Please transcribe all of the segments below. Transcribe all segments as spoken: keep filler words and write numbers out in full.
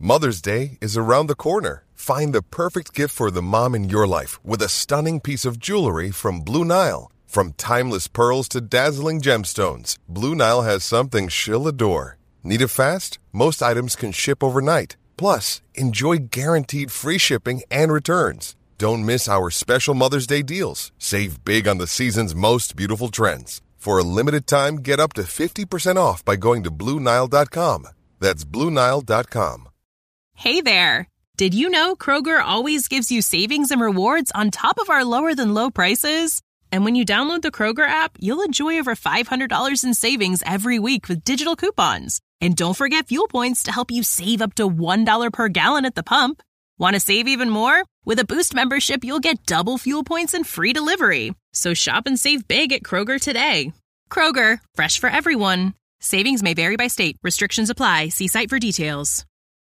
Mother's Day is around the corner. Find the perfect gift for the mom in your life with a stunning piece of jewelry from Blue Nile. From timeless pearls to dazzling gemstones, Blue Nile has something she'll adore. Need it fast? Most items can ship overnight. Plus, enjoy guaranteed free shipping and returns. Don't miss our special Mother's Day deals. Save big on the season's most beautiful trends. For a limited time, get up to fifty percent off by going to Blue Nile dot com. That's Blue Nile dot com. Hey there! Did you know Kroger always gives you savings and rewards on top of our lower-than-low prices? And when you download the Kroger app, you'll enjoy over five hundred dollars in savings every week with digital coupons. And don't forget fuel points to help you save up to one dollar per gallon at the pump. Want to save even more? With a Boost membership, you'll get double fuel points and free delivery. So shop and save big at Kroger today. Kroger, fresh for everyone. Savings may vary by state. Restrictions apply. See site for details.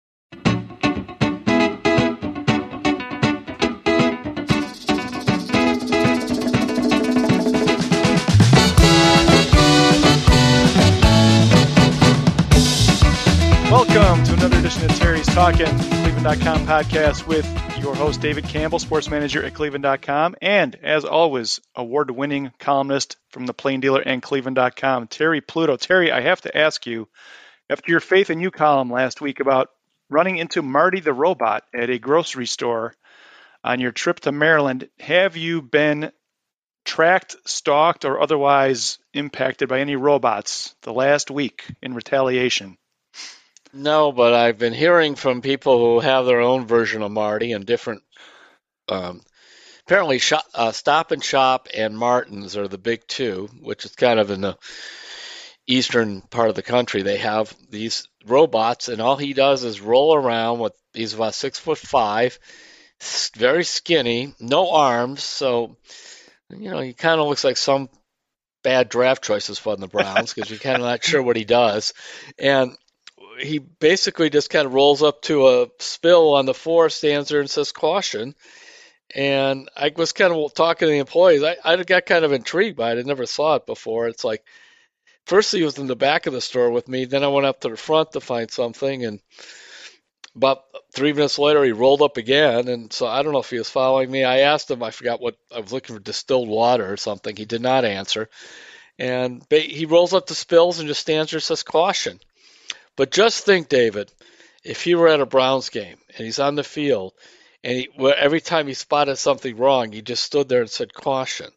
Welcome to another edition of Terry's Talkin', Cleveland dot com podcast with your host, David Campbell, sports manager at Cleveland dot com, and as always, award-winning columnist from the Plain Dealer and Cleveland dot com, Terry Pluto. Terry, I have to ask you, after your Faith in You column last week about running into Marty the Robot at a grocery store on your trip to Maryland, have you been tracked, stalked, or otherwise impacted by any robots the last week in retaliation? No, but I've been hearing from people who have their own version of Marty and different. Um, apparently, shop, uh, Stop and Shop and Martin's are the big two, which is kind of in the eastern part of the country. They have these robots, and all he does is roll around with. He's about six foot five, very skinny, no arms, so you know he kind of looks like some bad draft choices from the Browns because you're kind of not sure what he does, and. He basically just kind of rolls up to a spill on the floor, stands there and says caution. And I was kind of talking to the employees. I, I got kind of intrigued by it. I never saw it before. It's like, first he was in the back of the store with me. Then I went up to the front to find something. And about three minutes later, he rolled up again. And so I don't know if he was following me. I asked him, I forgot what, I was looking for distilled water or something. He did not answer. And he rolls up the spills and just stands there and says caution. But just think, David, if he were at a Browns game and he's on the field and he, every time he spotted something wrong, he just stood there and said caution.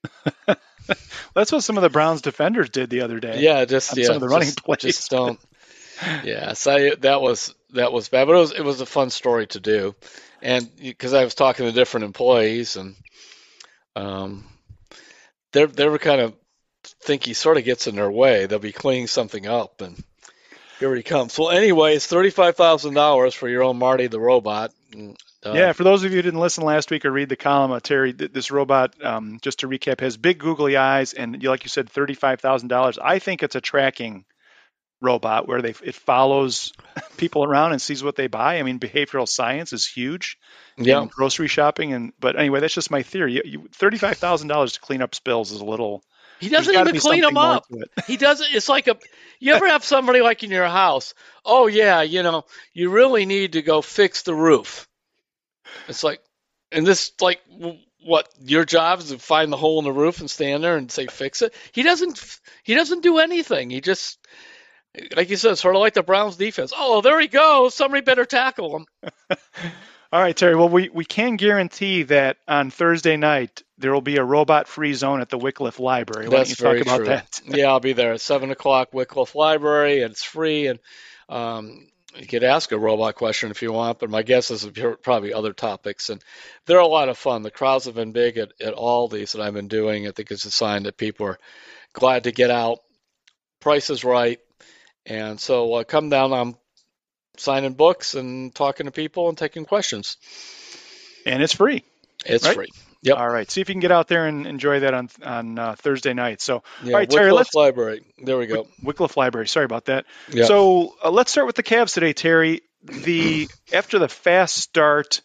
That's what some of the Browns defenders did the other day. Yeah, just yeah, some of the running just, plays. Just don't. Yeah, so that was that was bad, but it was it was a fun story to do, and because I was talking to different employees and um, they they were kind of think he sort of gets in their way. They'll be cleaning something up and. Here he comes. Well, anyway, it's thirty-five thousand dollars for your own Marty the Robot. Uh, yeah, for those of you who didn't listen last week or read the column, uh, Terry, this robot, um, just to recap, has big googly eyes and, like you said, thirty-five thousand dollars. I think it's a tracking robot where they it follows people around and sees what they buy. I mean, behavioral science is huge yeah. in grocery shopping. and But anyway, that's just my theory. You, you, thirty-five thousand dollars to clean up spills is a little... He doesn't even clean them up. He doesn't. It's like a. You ever have somebody like in your house? Oh yeah, you know, you really need to go fix the roof. It's like, and this like what your job is to find the hole in the roof and stand there and say fix it. He doesn't. He doesn't do anything. He just, like you said, sort of like the Browns defense. Oh, there he goes. Somebody better tackle him. All right, Terry. Well, we, we can guarantee that on Thursday night there will be a robot-free zone at the Wycliffe Library. Why That's don't you very talk about true. that? Yeah, I'll be there at seven o'clock, Wycliffe Library, and it's free. And um, you could ask a robot question if you want, but my guess is probably other topics. And they're a lot of fun. The crowds have been big at, at all these that I've been doing. I think it's a sign that people are glad to get out. Price is right. And so uh, come down. I'm signing books and talking to people and taking questions. And it's free. It's right? free. Yep. All right. See if you can get out there and enjoy that on on uh, Thursday night. So, yeah, all right, Terry, Wycliffe let's Library. There we go. Wycliffe Library. Sorry about that. Yep. So uh, let's start with the Cavs today, Terry. The after the fast start,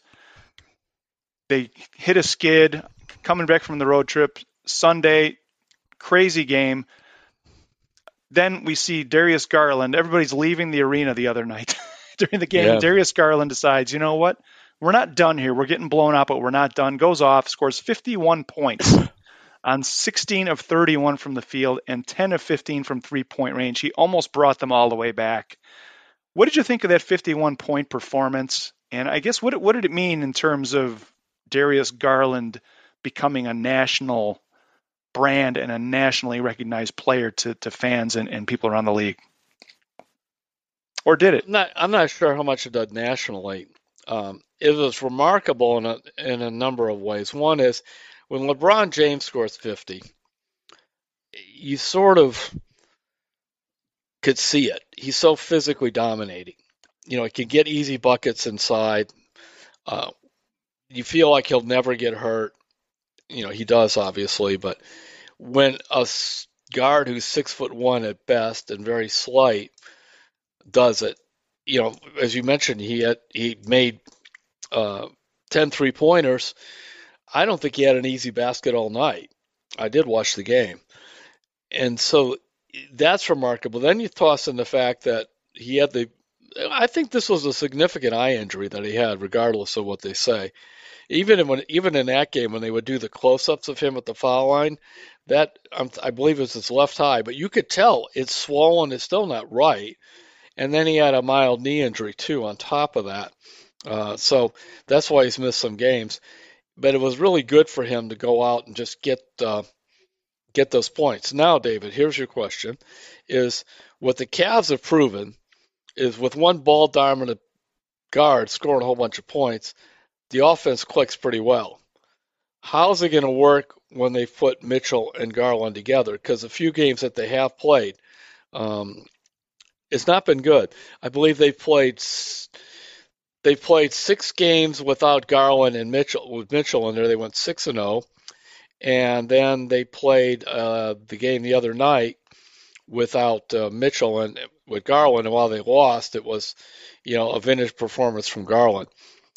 they hit a skid coming back from the road trip Sunday. Crazy game. Then we see Darius Garland. Everybody's leaving the arena the other night. during the game. Yeah. Darius Garland decides, you know what? We're not done here. We're getting blown out, but we're not done. Goes off, scores fifty-one points on sixteen of thirty-one from the field and ten of fifteen from three-point range. He almost brought them all the way back. What did you think of that fifty-one-point performance? And I guess what what did it mean in terms of Darius Garland becoming a national brand and a nationally recognized player to, to fans and, and people around the league? Or did it? I'm not, I'm not sure how much it did nationally. Um, it was remarkable in a, in a number of ways. One is when LeBron James scores fifty, you sort of could see it. He's so physically dominating. You know, he can get easy buckets inside. Uh, you feel like he'll never get hurt. You know, he does, obviously, but when a guard who's six foot one at best and very slight does it, you know, as you mentioned, he had he made uh, ten three-pointers. I don't think he had an easy basket all night. I did watch the game. And so that's remarkable. Then you toss in the fact that he had the – I think this was a significant eye injury that he had, regardless of what they say. Even in, when, even in that game, when they would do the close-ups of him at the foul line, that um, I believe it was his left eye, but you could tell it's swollen. It's still not right. And then he had a mild knee injury, too, on top of that. Uh, so that's why he's missed some games. But it was really good for him to go out and just get uh, get those points. Now, David, here's your question, is what the Cavs have proven is with one ball dominant guard scoring a whole bunch of points, the offense clicks pretty well. How's it going to work when they put Mitchell and Garland together? Because a few games that they have played, um, it's not been good. I believe they've played they played six games without Garland and Mitchell. With Mitchell in there, they went six and zero, and then they played uh, the game the other night without uh, Mitchell and with Garland. And while they lost, it was, you know, a vintage performance from Garland.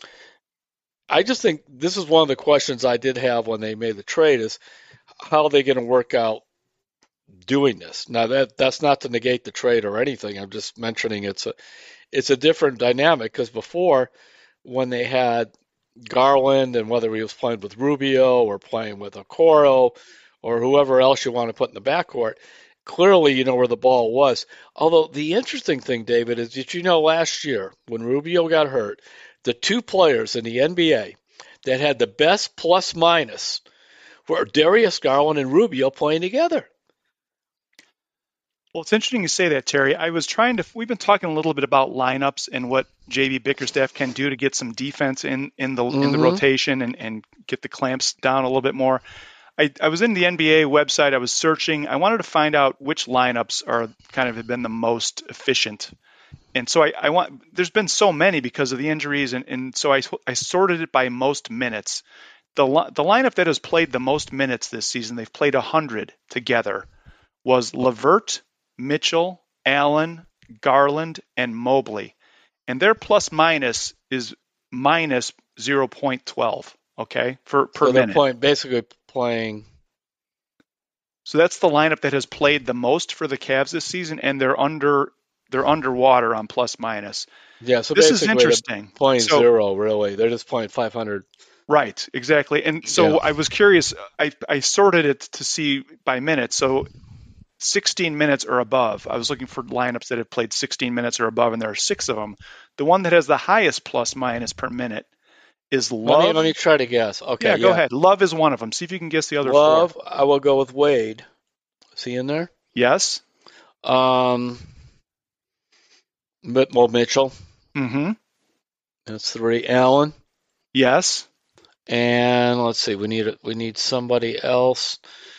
I just think this is one of the questions I did have when they made the trade: is how are they going to work out doing this? Now that that's not to negate the trade or anything. I'm just mentioning it's a it's a different dynamic, because before, when they had Garland and whether he was playing with Rubio or playing with Okoro or whoever else you want to put in the backcourt, clearly you know where the ball was. Although the interesting thing, David, is did you know last year when Rubio got hurt, the two players in the N B A that had the best plus minus were Darius Garland and Rubio playing together? Well, it's interesting you say that, Terry. I was trying to, we've been talking a little bit about lineups and what J B Bickerstaff can do to get some defense in, in the mm-hmm. in the rotation and, and get the clamps down a little bit more. I, I was in the N B A website. I was searching. I wanted to find out which lineups are kind of have been the most efficient. And so I, I want, there's been so many because of the injuries. And, and so I, I sorted it by most minutes. The, the lineup that has played the most minutes this season, they've played one hundred together, was LeVert, Mitchell, Allen, Garland, and Mobley. And their plus minus is minus zero point one two, okay, for per so they're minute. Playing, basically playing. So that's the lineup that has played the most for the Cavs this season, and they're under they're underwater on plus minus. Yeah, so this is interesting. Playing so, zero, really. They're just playing five hundred. Right, exactly. And so yeah. I was curious. I, I sorted it to see by minute. So sixteen minutes or above. I was looking for lineups that have played sixteen minutes or above, and there are six of them. The one that has the highest plus minus per minute is Love. Let me, let me try to guess. Okay, yeah, yeah, go ahead. Love is one of them. See if you can guess the other Love, four. I will go with Wade. Is he in there? Yes. Um, well, Mitchell. Mm-hmm. That's three. Allen. Yes. And let's see. We need we need somebody else.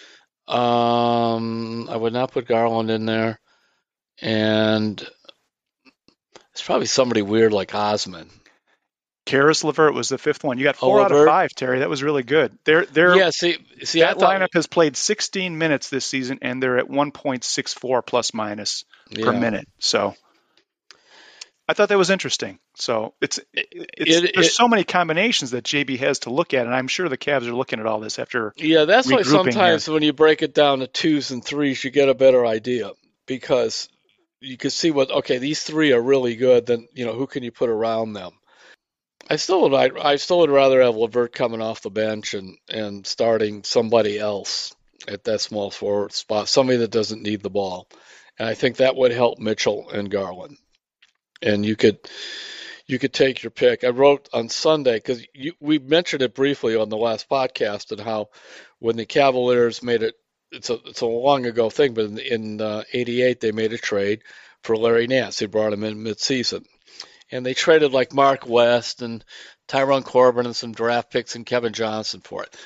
Um, I would not put Garland in there, and it's probably somebody weird like Osman. Karis LeVert was the fifth one. You got four oh, out of five, Terry. That was really good. They're they're yeah. See, see, that I thought, lineup has played sixteen minutes this season, and they're at one point six four plus minus yeah. per minute. So I thought that was interesting. So it's, it's it, there's it, so many combinations that J B has to look at, and I'm sure the Cavs are looking at all this after. Yeah, that's why sometimes here. when you break it down to twos and threes, you get a better idea, because you could see what, okay, these three are really good, then, you know, who can you put around them? I still would, I, I still would rather have LeVert coming off the bench and, and starting somebody else at that small forward spot, somebody that doesn't need the ball. And I think that would help Mitchell and Garland. And you could you could take your pick. I wrote on Sunday, because we mentioned it briefly on the last podcast, and how when the Cavaliers made it, it's a it's a long ago thing, but in, in uh, eighty-eight they made a trade for Larry Nance. They brought him in midseason, and they traded like Mark West and Tyrone Corbin and some draft picks and Kevin Johnson for it.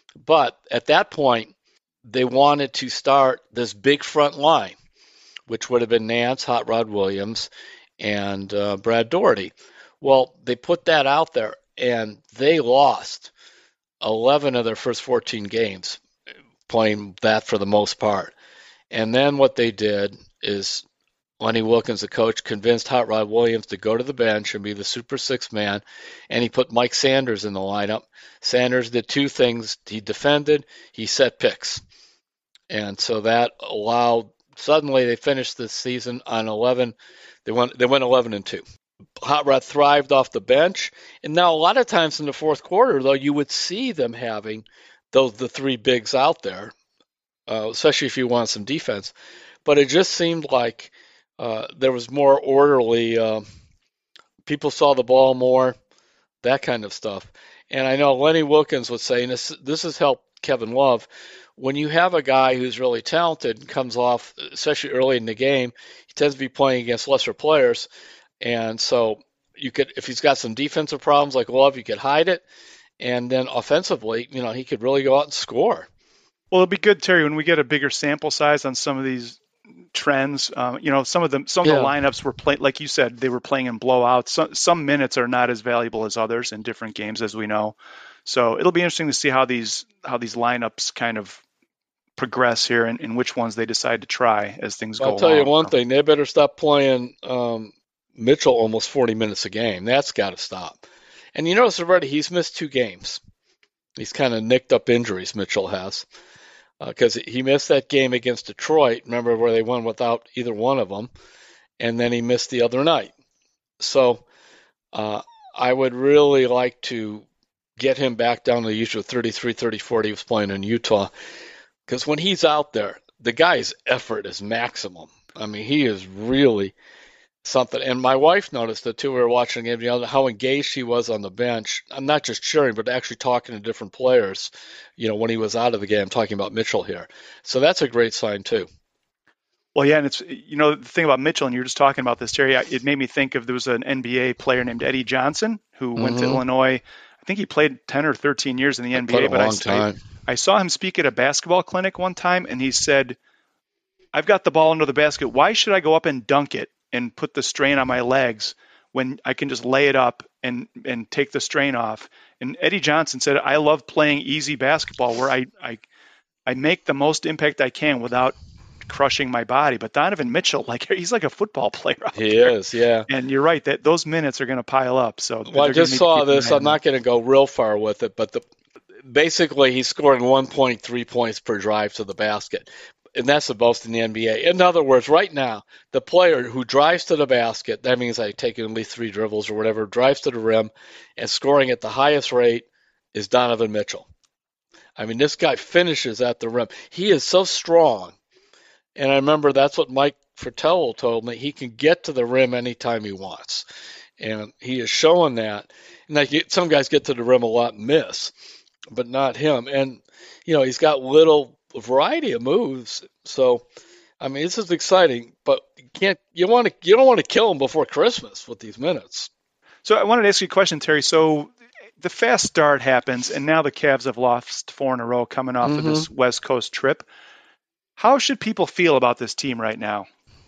But at that point, they wanted to start this big front line, which would have been Nance, Hot Rod Williams, and uh, Brad Daugherty. Well, they put that out there, and they lost eleven of their first fourteen games playing that for the most part. And then what they did is Lenny Wilkens, the coach, convinced Hot Rod Williams to go to the bench and be the super six man, and he put Mike Sanders in the lineup. Sanders did two things. He defended, he set picks. And so that allowed, suddenly they finished this season on eleven. They went, they went eleven and two. Hot Rod thrived off the bench. And now a lot of times in the fourth quarter, though, you would see them having those the three bigs out there, uh, especially if you want some defense. But it just seemed like uh, there was more orderly. Uh, people saw the ball more, that kind of stuff. And I know Lenny Wilkens was saying this, this has helped Kevin Love. When you have a guy who's really talented and comes off, especially early in the game, he tends to be playing against lesser players. And so you could, if he's got some defensive problems like Love, you could hide it. And then offensively, you know, he could really go out and score. Well, it'll be good, Terry, when we get a bigger sample size on some of these trends. Um, you know, some of them, some of Yeah. the lineups were playing, like you said, they were playing in blowouts. Some, some minutes are not as valuable as others in different games, as we know. So it'll be interesting to see how these how these lineups kind of progress here, and, and which ones they decide to try as things I'll go tell along. you one thing, they better stop playing um, Mitchell almost forty minutes a game. That's got to stop. And you notice already he's missed two games. He's kind of nicked up injuries, Mitchell has, because uh, he missed that game against Detroit, remember, where they won without either one of them, and then he missed the other night. So uh, I would really like to get him back down to the usual thirty-three, thirty-four he was playing in Utah, because when he's out there, the guy's effort is maximum. I mean, he is really something. And my wife noticed it too. We were watching the game, you know, how engaged he was on the bench. I'm not just cheering, but actually talking to different players, you know, when he was out of the game, talking about Mitchell here. So that's a great sign too. Well, yeah, and it's, you know, the thing about Mitchell, and you were just talking about this, Terry, it made me think of, there was an N B A player named Eddie Johnson who mm-hmm. went to Illinois. I think he played ten or thirteen years in the N B A, a but long I, time. I, I saw him speak at a basketball clinic one time, and he said, I've got the ball under the basket. Why should I go up and dunk it and put the strain on my legs when I can just lay it up and, and take the strain off? And Eddie Johnson said, I love playing easy basketball where I, I, I make the most impact I can without crushing my body. But Donovan Mitchell, like, he's like a football player out He there. is, yeah. And you're right, that those minutes are going to pile up. So well, I just saw this. I'm not going to go real far with it, but the basically he's scoring one point three points per drive to the basket. And that's the most in the N B A. In other words, right now, the player who drives to the basket, that means like taking at least three dribbles or whatever, drives to the rim and scoring at the highest rate is Donovan Mitchell. I mean, this guy finishes at the rim. He is so strong. And I remember that's what Mike Fratello told me. He can get to the rim anytime he wants. And he is showing that. And like some guys get to the rim a lot and miss, but not him. And, you know, he's got little variety of moves. So, I mean, this is exciting, but you can't, you want to, you don't want to kill him before Christmas with these minutes. So I wanted to ask you a question, Terry. So the fast start happens, and now the Cavs have lost four in a row coming off mm-hmm. of this West Coast trip. How should people feel about this team right now?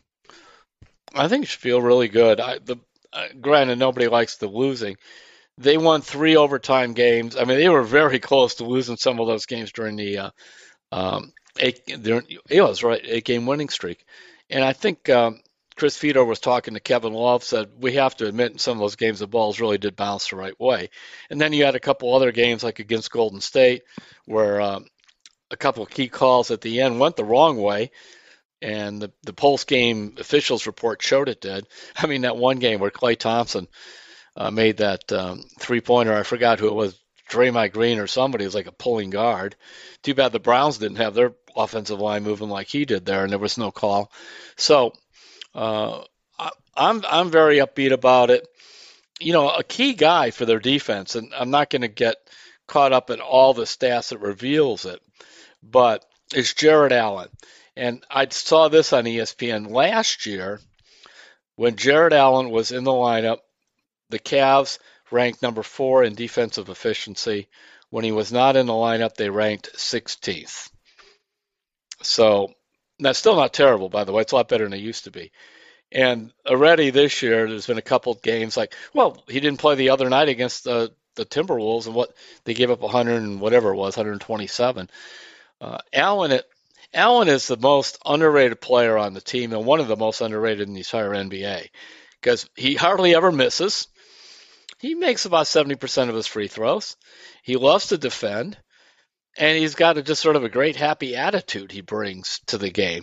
I think you should feel really good. I, the, uh, granted, nobody likes the losing. They won three overtime games. I mean, they were very close to losing some of those games during the uh, um, eight, it was right, eight-game winning streak. And I think um, Chris Fedor was talking to Kevin Love, said we have to admit in some of those games the balls really did bounce the right way. And then you had a couple other games like against Golden State where um, a couple of key calls at the end went the wrong way. and the, the post-game officials report showed it did. I mean, that one game where Klay Thompson uh, made that um, three-pointer, I forgot who it was, Draymond Green or somebody, was like a pulling guard. Too bad the Browns didn't have their offensive line moving like he did there, and there was no call. So uh, I, I'm I'm very upbeat about it. You know, a key guy for their defense, and I'm not going to get caught up in all the stats that reveals it, but it's Jared Allen. And I saw this on E S P N last year when Jared Allen was in the lineup. The Cavs ranked number four in defensive efficiency. When he was not in the lineup, they ranked sixteenth. So that's still not terrible, by the way. It's a lot better than it used to be. And already this year, there's been a couple of games like, well, he didn't play the other night against the, the Timberwolves, and what they gave up one hundred and whatever it was, one hundred twenty-seven. Uh, Allen, it, Allen is the most underrated player on the team and one of the most underrated in the entire N B A because he hardly ever misses. He makes about seventy percent of his free throws. He loves to defend, and he's got a, just sort of a great, happy attitude he brings to the game.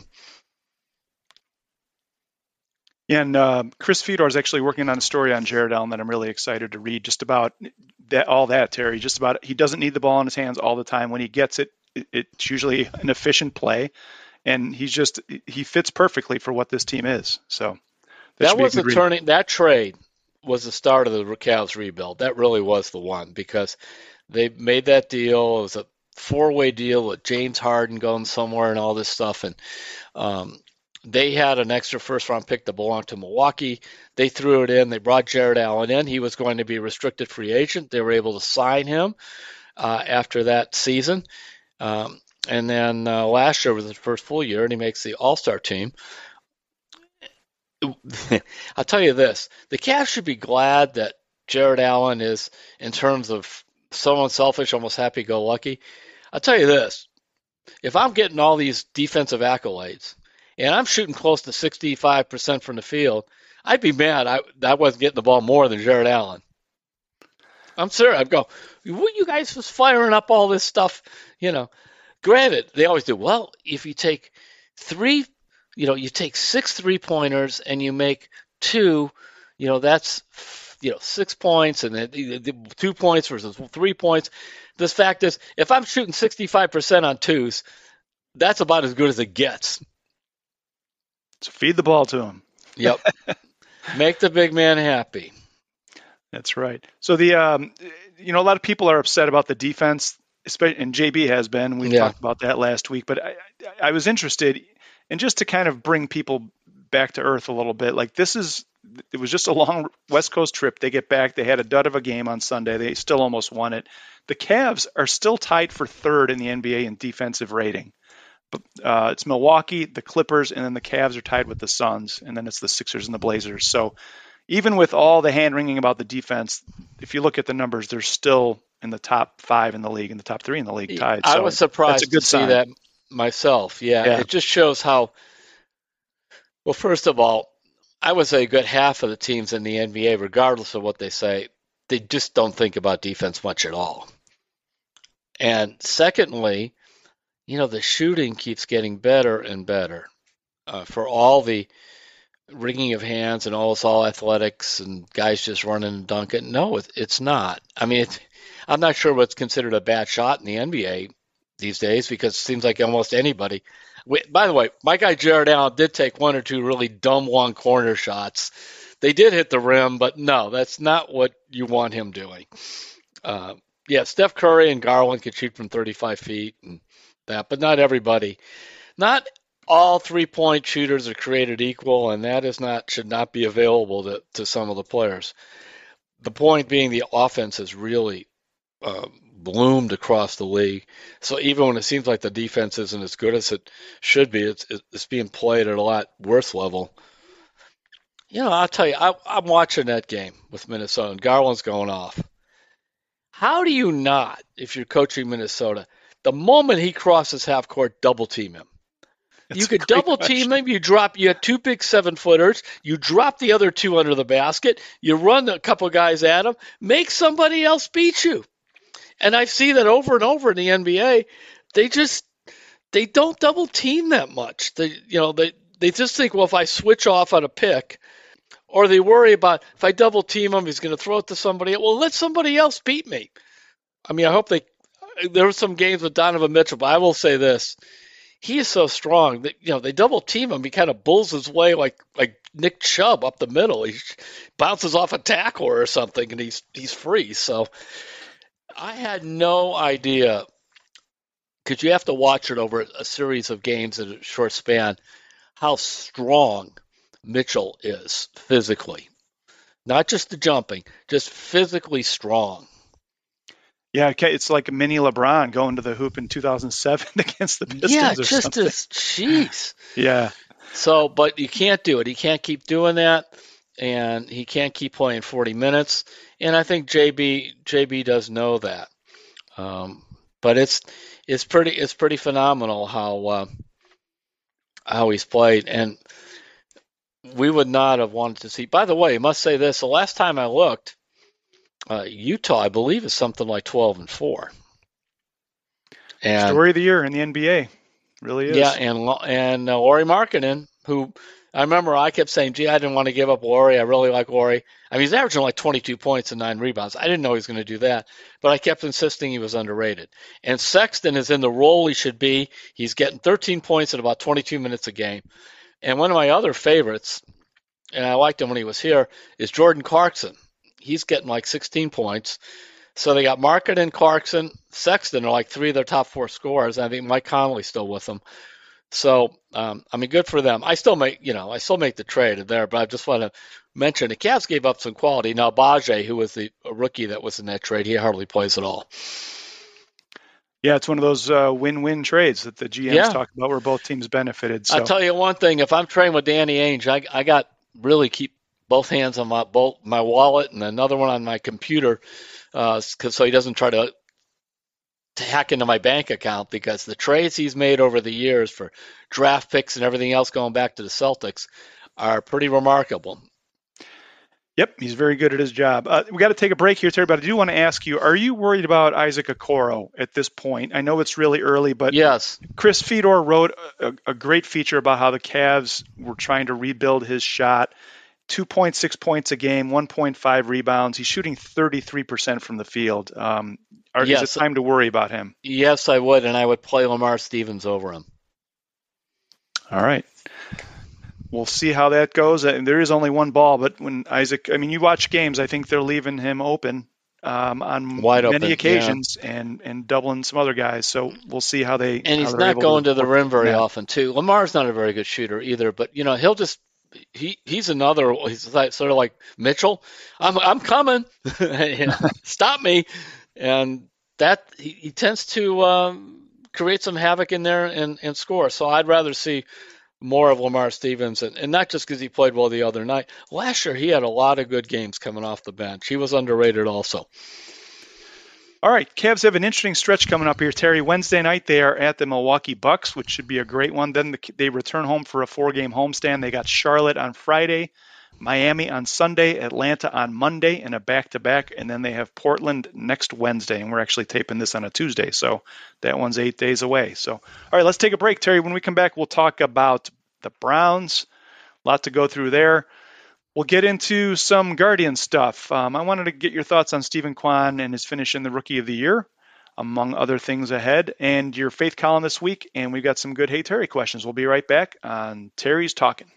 And uh, Chris Fedor is actually working on a story on Jared Allen that I'm really excited to read, just about that, all that, Terry. Just about he doesn't need the ball in his hands all the time. When he gets it, it it's usually an efficient play, and he's just he fits perfectly for what this team is. So that, that was a turning. That trade was the start of the Cavs rebuild. That really was the one because they made that deal. It was a four-way deal with James Harden going somewhere and all this stuff, and um, they had an extra first-round pick that belonged to Milwaukee. They threw it in. They brought Jared Allen in. He was going to be a restricted free agent. They were able to sign him uh, after that season. Um, and then uh, last year was his first full year, and he makes the All-Star team. I'll tell you this. The Cavs should be glad that Jared Allen is, in terms of so unselfish, almost happy-go-lucky. I'll tell you this. If I'm getting all these defensive accolades, and I'm shooting close to sixty-five percent from the field, I'd be mad I, I wasn't getting the ball more than Jared Allen. I'm serious. I'd go, what you guys was firing up all this stuff? You know, granted, they always do. Well, if you take three, you know, you take six three-pointers and you make two, you know, that's, you know, six points and then two points versus three points. This fact is, if I'm shooting sixty-five percent on twos, that's about as good as it gets. So feed the ball to him. Yep. Make the big man happy. That's right. So the, um, you know, a lot of people are upset about the defense, and J B has been. We yeah. talked about that last week. But I, I was interested, and just to kind of bring people back to earth a little bit, like this is, it was just a long West Coast trip. They get back. They had a dud of a game on Sunday. They still almost won it. The Cavs are still tied for third in the N B A in defensive rating. But uh, it's Milwaukee, the Clippers, and then the Cavs are tied with the Suns, and then it's the Sixers and the Blazers. So even with all the hand-wringing about the defense, if you look at the numbers, they're still in the top five in the league, in the top three in the league tied. I so was surprised that's a good to sign. see that myself. Yeah, yeah, it just shows how – well, first of all, I would say a good half of the teams in the N B A, regardless of what they say, they just don't think about defense much at all. And secondly – you know, the shooting keeps getting better and better uh, for all the wringing of hands and all this all athletics and guys just running and dunking. No, it, it's not. I mean, it's, I'm not sure what's considered a bad shot in the N B A these days because it seems like almost anybody. We, by the way, my guy Jared Allen did take one or two really dumb one corner shots. They did hit the rim, but no, that's not what you want him doing. Uh, yeah, Steph Curry and Garland could shoot from thirty-five feet and that, but not everybody. Not all three-point shooters are created equal, and that is not should not be available to, to some of the players. The point being the offense has really uh, bloomed across the league. So even when it seems like the defense isn't as good as it should be, it's, it's being played at a lot worse level. You know, I'll tell you, I, I'm watching that game with Minnesota, and Garland's going off. How do you not, if you're coaching Minnesota, the moment he crosses half court, double team him? It's you could double team him. You drop. You have two big seven footers. You drop the other two under the basket. You run a couple guys at him. Make somebody else beat you. And I see that over and over in the N B A. They just they don't double team that much. They, you know, they, they just think, well, if I switch off on a pick, or they worry about if I double team him, he's going to throw it to somebody else. Well, let somebody else beat me. I mean, I hope they, there were some games with Donovan Mitchell, but I will say this. He is so strong that, you know, they double team him. He kind of bulls his way like, like Nick Chubb up the middle. He bounces off a tackler or something, and he's, he's free. So I had no idea, because you have to watch it over a series of games in a short span, how strong Mitchell is physically. Not just the jumping, just physically strong. Yeah, it's like a mini LeBron going to the hoop in two thousand seven against the Pistons yeah, or just something. As, jeez. Yeah. So, but you can't do it. He can't keep doing that, and he can't keep playing forty minutes. And I think J B J B does know that. Um, but it's it's pretty it's pretty phenomenal how uh, how he's played, and we would not have wanted to see. By the way, I must say this: the last time I looked, uh, Utah, I believe, is something like twelve and four. And, story of the year in the N B A, really is. Yeah, and and uh, Lauri Markkanen, who I remember I kept saying, gee, I didn't want to give up Lauri. I really like Lauri. I mean, he's averaging like twenty-two points and nine rebounds. I didn't know he was going to do that, but I kept insisting he was underrated. And Sexton is in the role he should be. He's getting thirteen points in about twenty-two minutes a game. And one of my other favorites, and I liked him when he was here, is Jordan Clarkson. He's getting like sixteen points. So they got Markkanen, Clarkson, Sexton are like three of their top four scorers. I think Mike Conley's still with them. So, um, I mean, good for them. I still make, you know, I still make the trade there, but I just want to mention the Cavs gave up some quality. Now, Bajé, who was the rookie that was in that trade, he hardly plays at all. Yeah, it's one of those uh, win-win trades that the G Ms yeah. talk about where both teams benefited. So. I'll tell you one thing. If I'm trading with Danny Ainge, I, I got really keep both hands on my both my wallet and another one on my computer, uh, so he doesn't try to, to hack into my bank account, because the trades he's made over the years for draft picks and everything else going back to the Celtics are pretty remarkable. Yep, he's very good at his job. Uh, we got to take a break here, Terry, but I do want to ask you, are you worried about Isaac Okoro at this point? I know it's really early, but yes. Chris Fedor wrote a, a great feature about how the Cavs were trying to rebuild his shot. two point six points a game, one point five rebounds. He's shooting thirty-three percent from the field. Um, are, yes. Is it time to worry about him? Yes, I would, and I would play Lamar Stevens over him. All right. We'll see how that goes. And there is only one ball, but when Isaac, I mean, you watch games, I think they're leaving him open um, on Wide many open, occasions yeah. and, and doubling some other guys. So we'll see how they. And he's how not going to, to the rim very that. often, too. Lamar's not a very good shooter either, but, you know, he'll just, he he's another, he's like, sort of like Mitchell. I'm, I'm coming. Stop me. And that, he, he tends to um, create some havoc in there and, and score. So I'd rather see more of Lamar Stevens, and, and not just because he played well the other night. Last year, he had a lot of good games coming off the bench. He was underrated also. All right, Cavs have an interesting stretch coming up here, Terry. Wednesday night, they are at the Milwaukee Bucks, which should be a great one. Then the, they return home for a four-game homestand. They got Charlotte on Friday, Miami on Sunday, Atlanta on Monday, and a back-to-back. And then they have Portland next Wednesday, and we're actually taping this on a Tuesday, so that one's eight days away. So, all right, let's take a break, Terry. When we come back, we'll talk about the Browns. A lot to go through there. We'll get into some Guardian stuff. Um, I wanted to get your thoughts on Stephen Kwan and his finish in the Rookie of the Year, among other things ahead, and your faith column this week. And we've got some good Hey Terry questions. We'll be right back on Terry's Talking.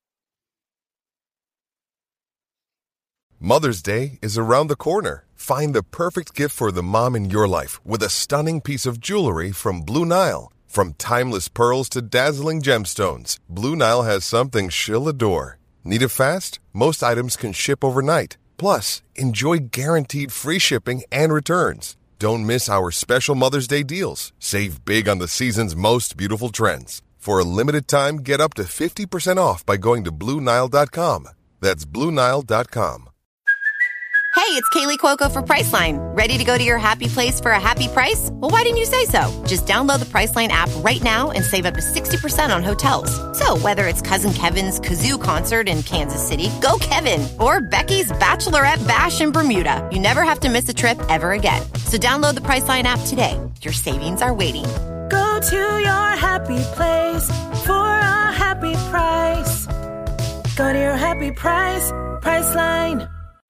Mother's Day is around the corner. Find the perfect gift for the mom in your life with a stunning piece of jewelry from Blue Nile. From timeless pearls to dazzling gemstones, Blue Nile has something she'll adore. Need it fast? Most items can ship overnight. Plus, enjoy guaranteed free shipping and returns. Don't miss our special Mother's Day deals. Save big on the season's most beautiful trends. For a limited time, get up to fifty percent off by going to Blue Nile dot com. That's Blue Nile dot com. Hey, it's Kaylee Cuoco for Priceline. Ready to go to your happy place for a happy price? Well, why didn't you say so? Just download the Priceline app right now and save up to sixty percent on hotels. So whether it's Cousin Kevin's Kazoo Concert in Kansas City, go Kevin, or Becky's Bachelorette Bash in Bermuda, you never have to miss a trip ever again. So download the Priceline app today. Your savings are waiting. Go to your happy place for a happy price. Go to your happy price, Priceline.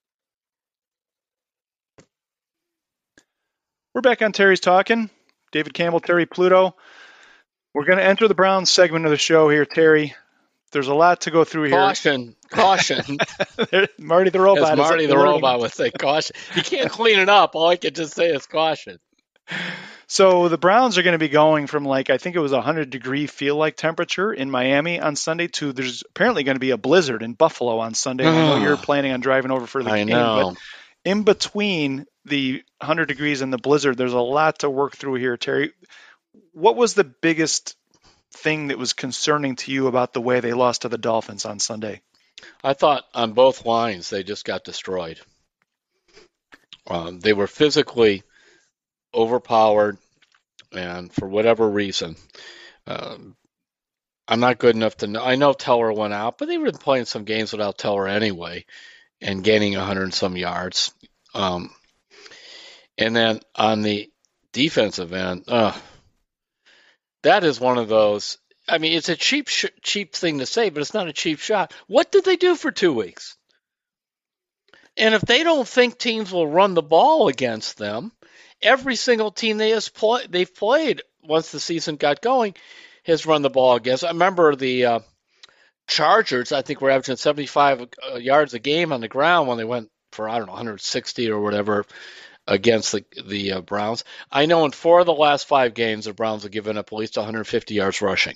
We're back on Terry's Talking. David Campbell, Terry Pluto. We're going to enter the Browns segment of the show here, Terry. There's a lot to go through here. Caution, caution. Marty the robot. As Marty the robot would say, caution. You can't clean it up. All I can just say is caution. So the Browns are going to be going from, like, I think it was a one hundred degree feel-like temperature in Miami on Sunday to there's apparently going to be a blizzard in Buffalo on Sunday. I know you're planning on driving over for the I game. know. But in between the one hundred degrees and the blizzard, there's a lot to work through here, Terry. What was the biggest thing that was concerning to you about the way they lost to the Dolphins on Sunday? I thought on both lines they just got destroyed. Um, they were physically overpowered, and for whatever reason, um, I'm not good enough to know. I know Teller went out, but they were playing some games without Teller anyway, and gaining a hundred and some yards. Um, and then on the defensive end, uh, that is one of those. I mean, it's a cheap, sh- cheap thing to say, but it's not a cheap shot. What did they do for two weeks? And if they don't think teams will run the ball against them, every single team they has play, they've played once the season got going has run the ball against. I remember the uh, Chargers, I think, were averaging seventy-five uh, yards a game on the ground when they went for, I don't know, one hundred sixty or whatever against the the uh, Browns. I know in four of the last five games, the Browns have given up at least one hundred fifty yards rushing.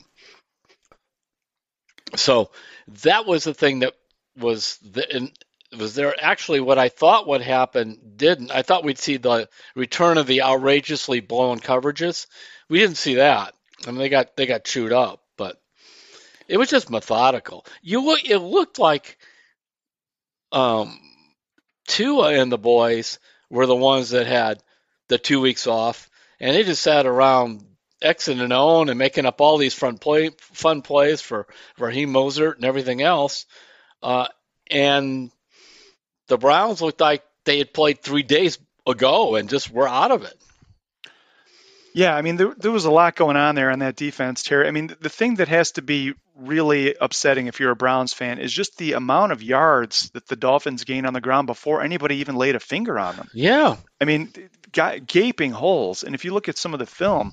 So that was the thing that was the, and was there actually what I thought would happen didn't. I thought we'd see the return of the outrageously blown coverages. We didn't see that. I mean, they got they got chewed up, but it was just methodical. You look, it looked like um, Tua and the boys were the ones that had the two weeks off, and they just sat around Xing and Oing and making up all these fun play fun plays for Raheem Mostert and everything else. Uh, and the Browns looked like they had played three days ago and just were out of it. Yeah, I mean, there, there was a lot going on there on that defense, Terry. I mean, the thing that has to be really upsetting if you're a Browns fan is just the amount of yards that the Dolphins gained on the ground before anybody even laid a finger on them. Yeah. I mean, gaping holes. And if you look at some of the film,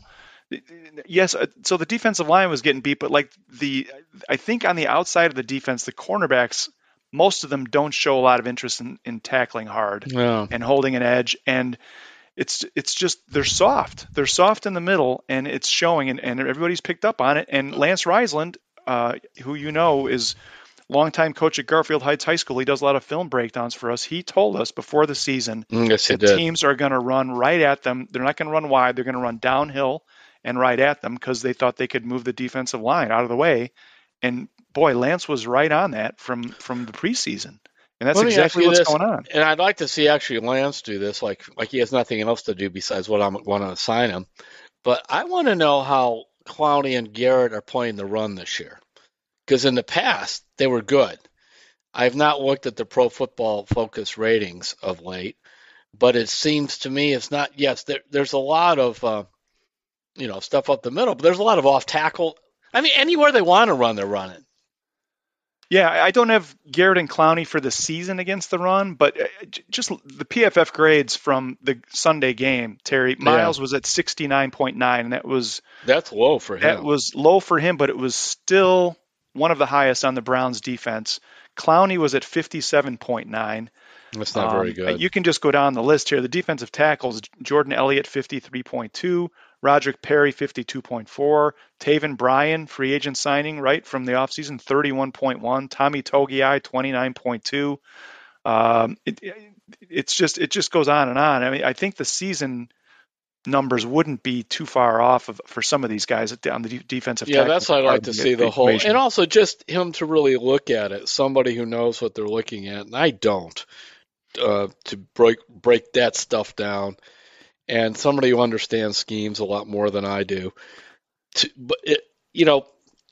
yes, so the defensive line was getting beat, but like the, I think on the outside of the defense, the cornerbacks, most of them don't show a lot of interest in, in tackling hard yeah. and holding an edge. And it's it's just they're soft. They're soft in the middle, and it's showing, and, and everybody's picked up on it. And Lance Reisland, uh, who you know is longtime coach at Garfield Heights High School, he does a lot of film breakdowns for us. He told us before the season yes, that did. teams are going to run right at them. They're not going to run wide. They're going to run downhill and right at them because they thought they could move the defensive line out of the way. And boy, Lance was right on that from, from the preseason. And that's exactly what's this, going on. And I'd like to see actually Lance do this, like like he has nothing else to do besides what I want to assign him. But I want to know how Clowney and Garrett are playing the run this year. Because in the past, they were good. I've not looked at the Pro Football Focus ratings of late, but it seems to me it's not, yes, there, there's a lot of, uh, you know, stuff up the middle, but there's a lot of off tackle. I mean, anywhere they want to run, they're running. Yeah, I don't have Garrett and Clowney for the season against the run, but just the P F F grades from the Sunday game, Terry, Miles yeah. was at sixty-nine point nine, and that was that's low for him. That was low for him, but it was still one of the highest on the Browns defense. Clowney was at fifty-seven point nine. That's not um, very good. You can just go down the list here. The defensive tackles, Jordan Elliott, fifty-three point two. Roderick Perry, fifty-two point four. Taven Bryan, free agent signing, right, from the offseason, thirty-one point one. Tommy Togiai, twenty-nine point two. Um, it, it, it's just it just goes on and on. I mean, I think the season numbers wouldn't be too far off of for some of these guys on the defensive. Yeah, that's what I'd like to see the whole, and also just him to really look at it. Somebody who knows what they're looking at, and I don't, uh, to break break that stuff down. And somebody who understands schemes a lot more than I do. To, but it, you know,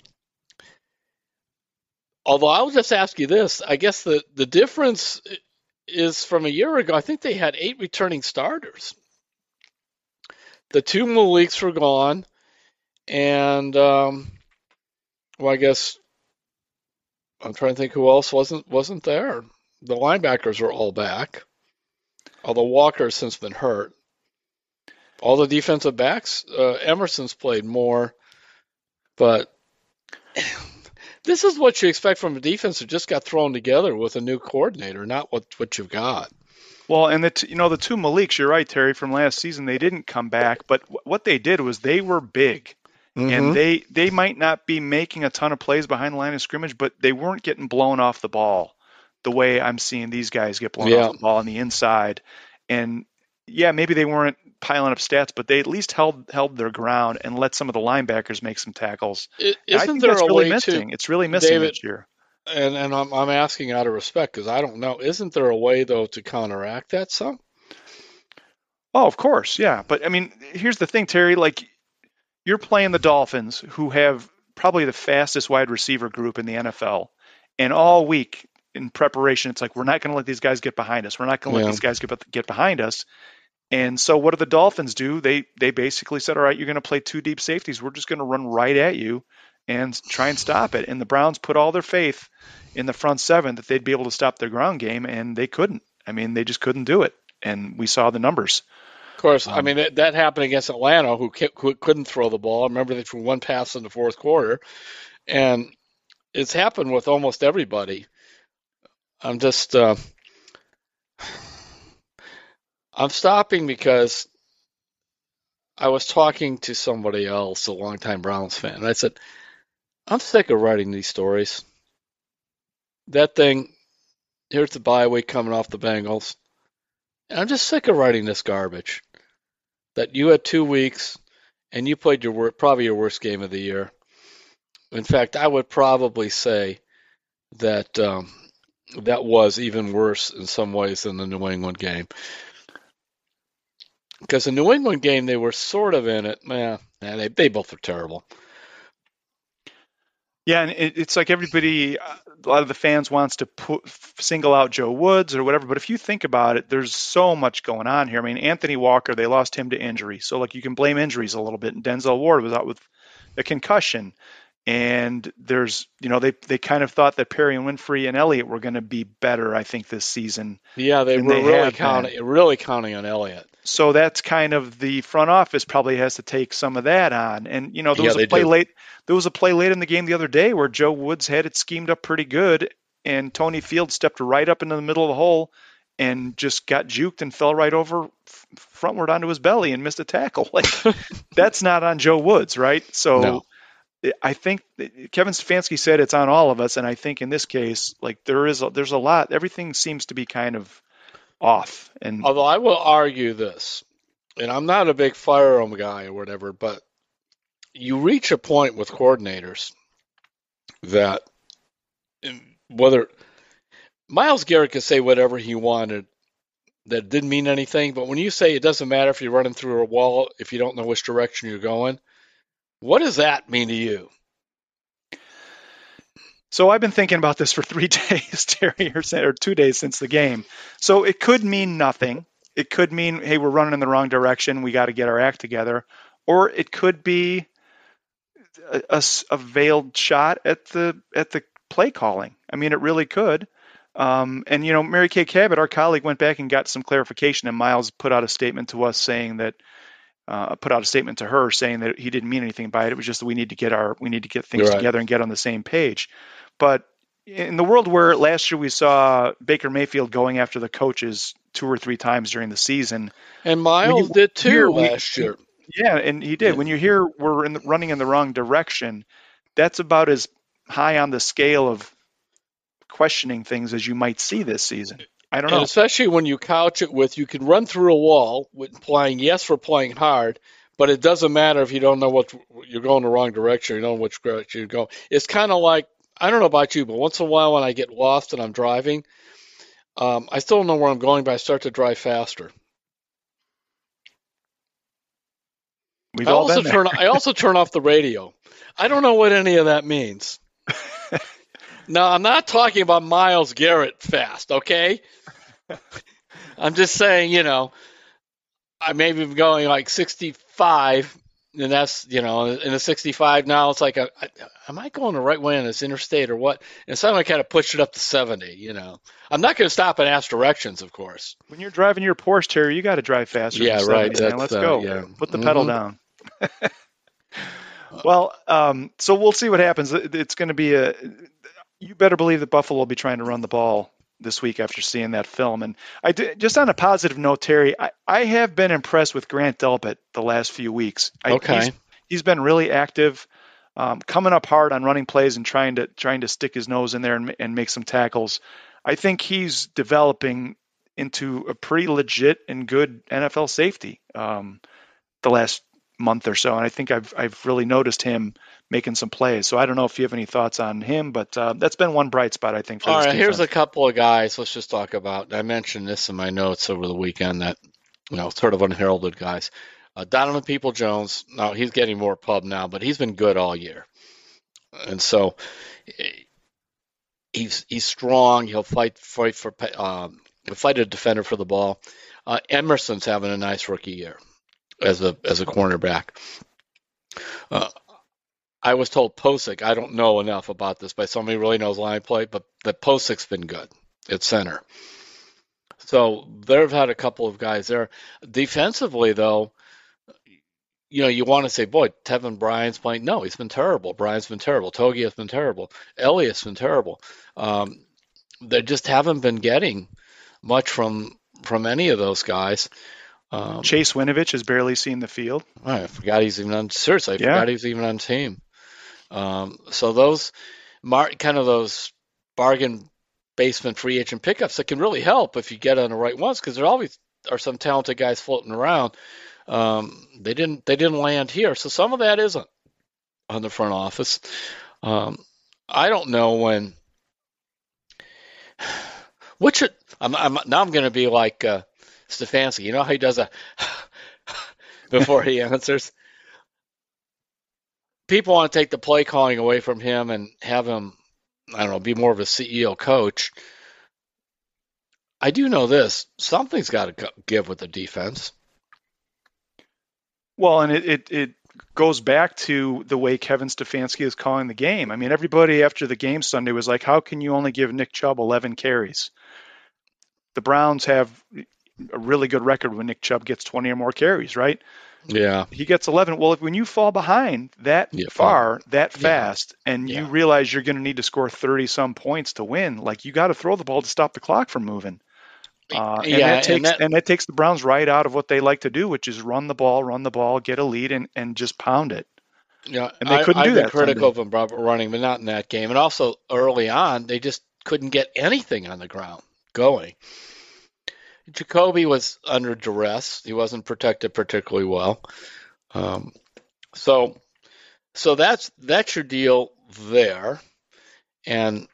although I'll just ask you this, I guess the, the difference is from a year ago, I think they had eight returning starters. The two Maliks were gone, And, um, well, I guess I'm trying to think who else wasn't wasn't there. The linebackers were all back, although Walker's since been hurt. All the defensive backs, uh, Emerson's played more, but this is what you expect from a defense that just got thrown together with a new coordinator, not what, what you've got. Well, and the t- you know the two Maliks, you're right, Terry, from last season, they didn't come back, but w- what they did was they were big. Mm-hmm. And they, they might not be making a ton of plays behind the line of scrimmage, but they weren't getting blown off the ball the way I'm seeing these guys get blown Yeah. off the ball on the inside. And yeah, maybe they weren't piling up stats, but they at least held held their ground and let some of the linebackers make some tackles. It, And I isn't think there that's a really way missing. to, It's really missing David, this year. and, and I'm, I'm asking out of respect because I don't know, isn't there a way, though, to counteract that some? Oh, of course, yeah. But I mean, here's the thing, Terry. Like, you're playing the Dolphins, who have probably the fastest wide receiver group in the N F L, and all week in preparation, it's like we're not going to let these guys get behind us. We're not going to Yeah. let these guys get get behind us. And so, what do the Dolphins do? They they basically said, all right, you're going to play two deep safeties. We're just going to run right at you and try and stop it. And the Browns put all their faith in the front seven that they'd be able to stop their ground game, and they couldn't. I mean, they just couldn't do it. And we saw the numbers. Of course, I Um, mean, that, that happened against Atlanta, who ki- who couldn't throw the ball. I remember they threw one pass in the fourth quarter. And it's happened with almost everybody. I'm just, uh, I'm stopping because I was talking to somebody else, a longtime Browns fan, and I said, I'm sick of writing these stories. That thing, here's the bye week coming off the Bengals. And I'm just sick of writing this garbage. That you had two weeks and you played your wor- probably your worst game of the year. In fact, I would probably say that um, that was even worse in some ways than the New England game. Because the New England game, they were sort of in it. Man, man they, they both were terrible. Yeah, and it, it's like everybody, a lot of the fans wants to put, single out Joe Woods or whatever. But if you think about it, there's so much going on here. I mean, Anthony Walker, they lost him to injury. So, like, you can blame injuries a little bit. And Denzel Ward was out with a concussion. And there's, you know, they, they kind of thought that Perry and Winfrey and Elliott were going to be better, I think, this season. Yeah, they than were they really have counting, been. really counting on Elliott. So that's kind of the front office probably has to take some of that on. And, you know, there Yeah, was they a play do. late. There was a play late in the game the other day where Joe Woods had it schemed up pretty good, and Tony Fields stepped right up into the middle of the hole and just got juked and fell right over f- frontward onto his belly and missed a tackle. Like, that's not on Joe Woods, right? So No. I think that Kevin Stefanski said it's on all of us, and I think in this case, like, there is a, there's a lot. Everything seems to be kind of off. And Although I will argue this, and I'm not a big firearm guy or whatever, but you reach a point with coordinators that whether Myles Garrett could say whatever he wanted that didn't mean anything, but when you say it doesn't matter if you're running through a wall if you don't know which direction you're going, what does that mean to you? So I've been thinking about this for three days, Terry, or, or two days since the game. So it could mean nothing. It could mean, hey, we're running in the wrong direction. We got to get our act together. Or it could be a, a, a veiled shot at the at the play calling. I mean, it really could. Um, and, you know, Mary Kay Cabot, our colleague, went back and got some clarification, and Myles put out a statement to us saying that, uh, put out a statement to her saying that he didn't mean anything by it. It was just that we need to get our, we need to get things Right. together and get on the same page. But in the world where last year we saw Baker Mayfield going after the coaches two or three times during the season. And Myles you did too hear we- last year. Yeah, and he did. Yeah. When you hear we're in the, running in the wrong direction, that's about as high on the scale of questioning things as you might see this season. I don't And know. especially when you couch it with you can run through a wall with playing, yes, we're playing hard, but it doesn't matter if you don't know what you're going the wrong direction, you don't know which direction you're going. It's kind of like, I don't know about you, but once in a while when I get lost and I'm driving, um, I still don't know where I'm going, but I start to drive faster. We've I all also been there. turn I also turn off the radio. I don't know what any of that means. No, I'm not talking about Myles Garrett fast, okay? I'm just saying, you know, I may be going like sixty-five And that's, you know, in the sixty-five now, it's like, a, I, am I going the right way on this interstate or what? And suddenly I kind of pushed it up to seventy, you know. I'm not going to stop and ask directions, of course. When you're driving your Porsche, Terry, you got to drive faster. Yeah, than right. seventy, man. Let's uh, go. Yeah. Put the mm-hmm. pedal down. Well, um, so we'll see what happens. It's going to be a – you better believe that Buffalo will be trying to run the ball this week after seeing that film. And I did, just on a positive note, Terry, I, I have been impressed with Grant Delpit the last few weeks. I, Okay. He's, he's been really active, um, coming up hard on running plays and trying to trying to stick his nose in there and, and make some tackles. I think he's developing into a pretty legit and good N F L safety um, the last month or so, and I think I've I've really noticed him making some plays. So I don't know if you have any thoughts on him, but uh, that's been one bright spot, I think, for All this right, defense. here's a couple of guys. Let's just talk about. I mentioned this in my notes over the weekend that, you know, sort of unheralded guys. Uh, Donovan Peoples-Jones. Now he's getting more pub now, but he's been good all year, and so he's he's strong. He'll fight fight for um, he'll fight a defender for the ball. Uh, Emerson's having a nice rookie year as a as a cornerback. Uh, I was told Posick, I don't know enough about this, but somebody really knows line play, but that Posick's been good at center. So they've had a couple of guys there. Defensively, though, you know, you want to say, boy, Tevin Bryan's playing. No, he's been terrible. Bryan's been terrible. Togi has been terrible. Elliott's been terrible. Um, they just haven't been getting much from from any of those guys. Um, Chase Winovich has barely seen the field. I forgot he's even on. Seriously, I Yeah. forgot he's even on team. Um, so those mar- kind of those bargain basement free agent pickups that can really help if you get on the right ones, because there always are some talented guys floating around. Um, they didn't they didn't land here, so some of that isn't on the front office. Um, I don't know when. What should I'm, I'm now I'm going to be like uh, Stefanski. You know how he does a before he answers. People want to take the play calling away from him and have him, I don't know, be more of a C E O coach. I do know this: something's got to give with the defense. Well, and it, it, it goes back to the way Kevin Stefanski is calling the game. I mean, everybody after the game Sunday was like, how can you only give Nick Chubb eleven carries? The Browns have a really good record when Nick Chubb gets twenty or more carries, right? Yeah. He gets eleven. Well, if, when you fall behind that Yeah, far, that yeah. fast, and Yeah. you realize you're going to need to score thirty-some points to win, like you got to throw the ball to stop the clock from moving. Uh, and, Yeah, that takes, and that- and that takes the Browns right out of what they like to do, which is run the ball, run the ball, get a lead, and, and just pound it. Yeah, And they couldn't I, do I've that been critical Sunday. of them Robert running, but not in that game. And also early on, they just couldn't get anything on the ground going. Jacoby was under duress. He wasn't protected particularly well. Um, so, so that's that's your deal there. And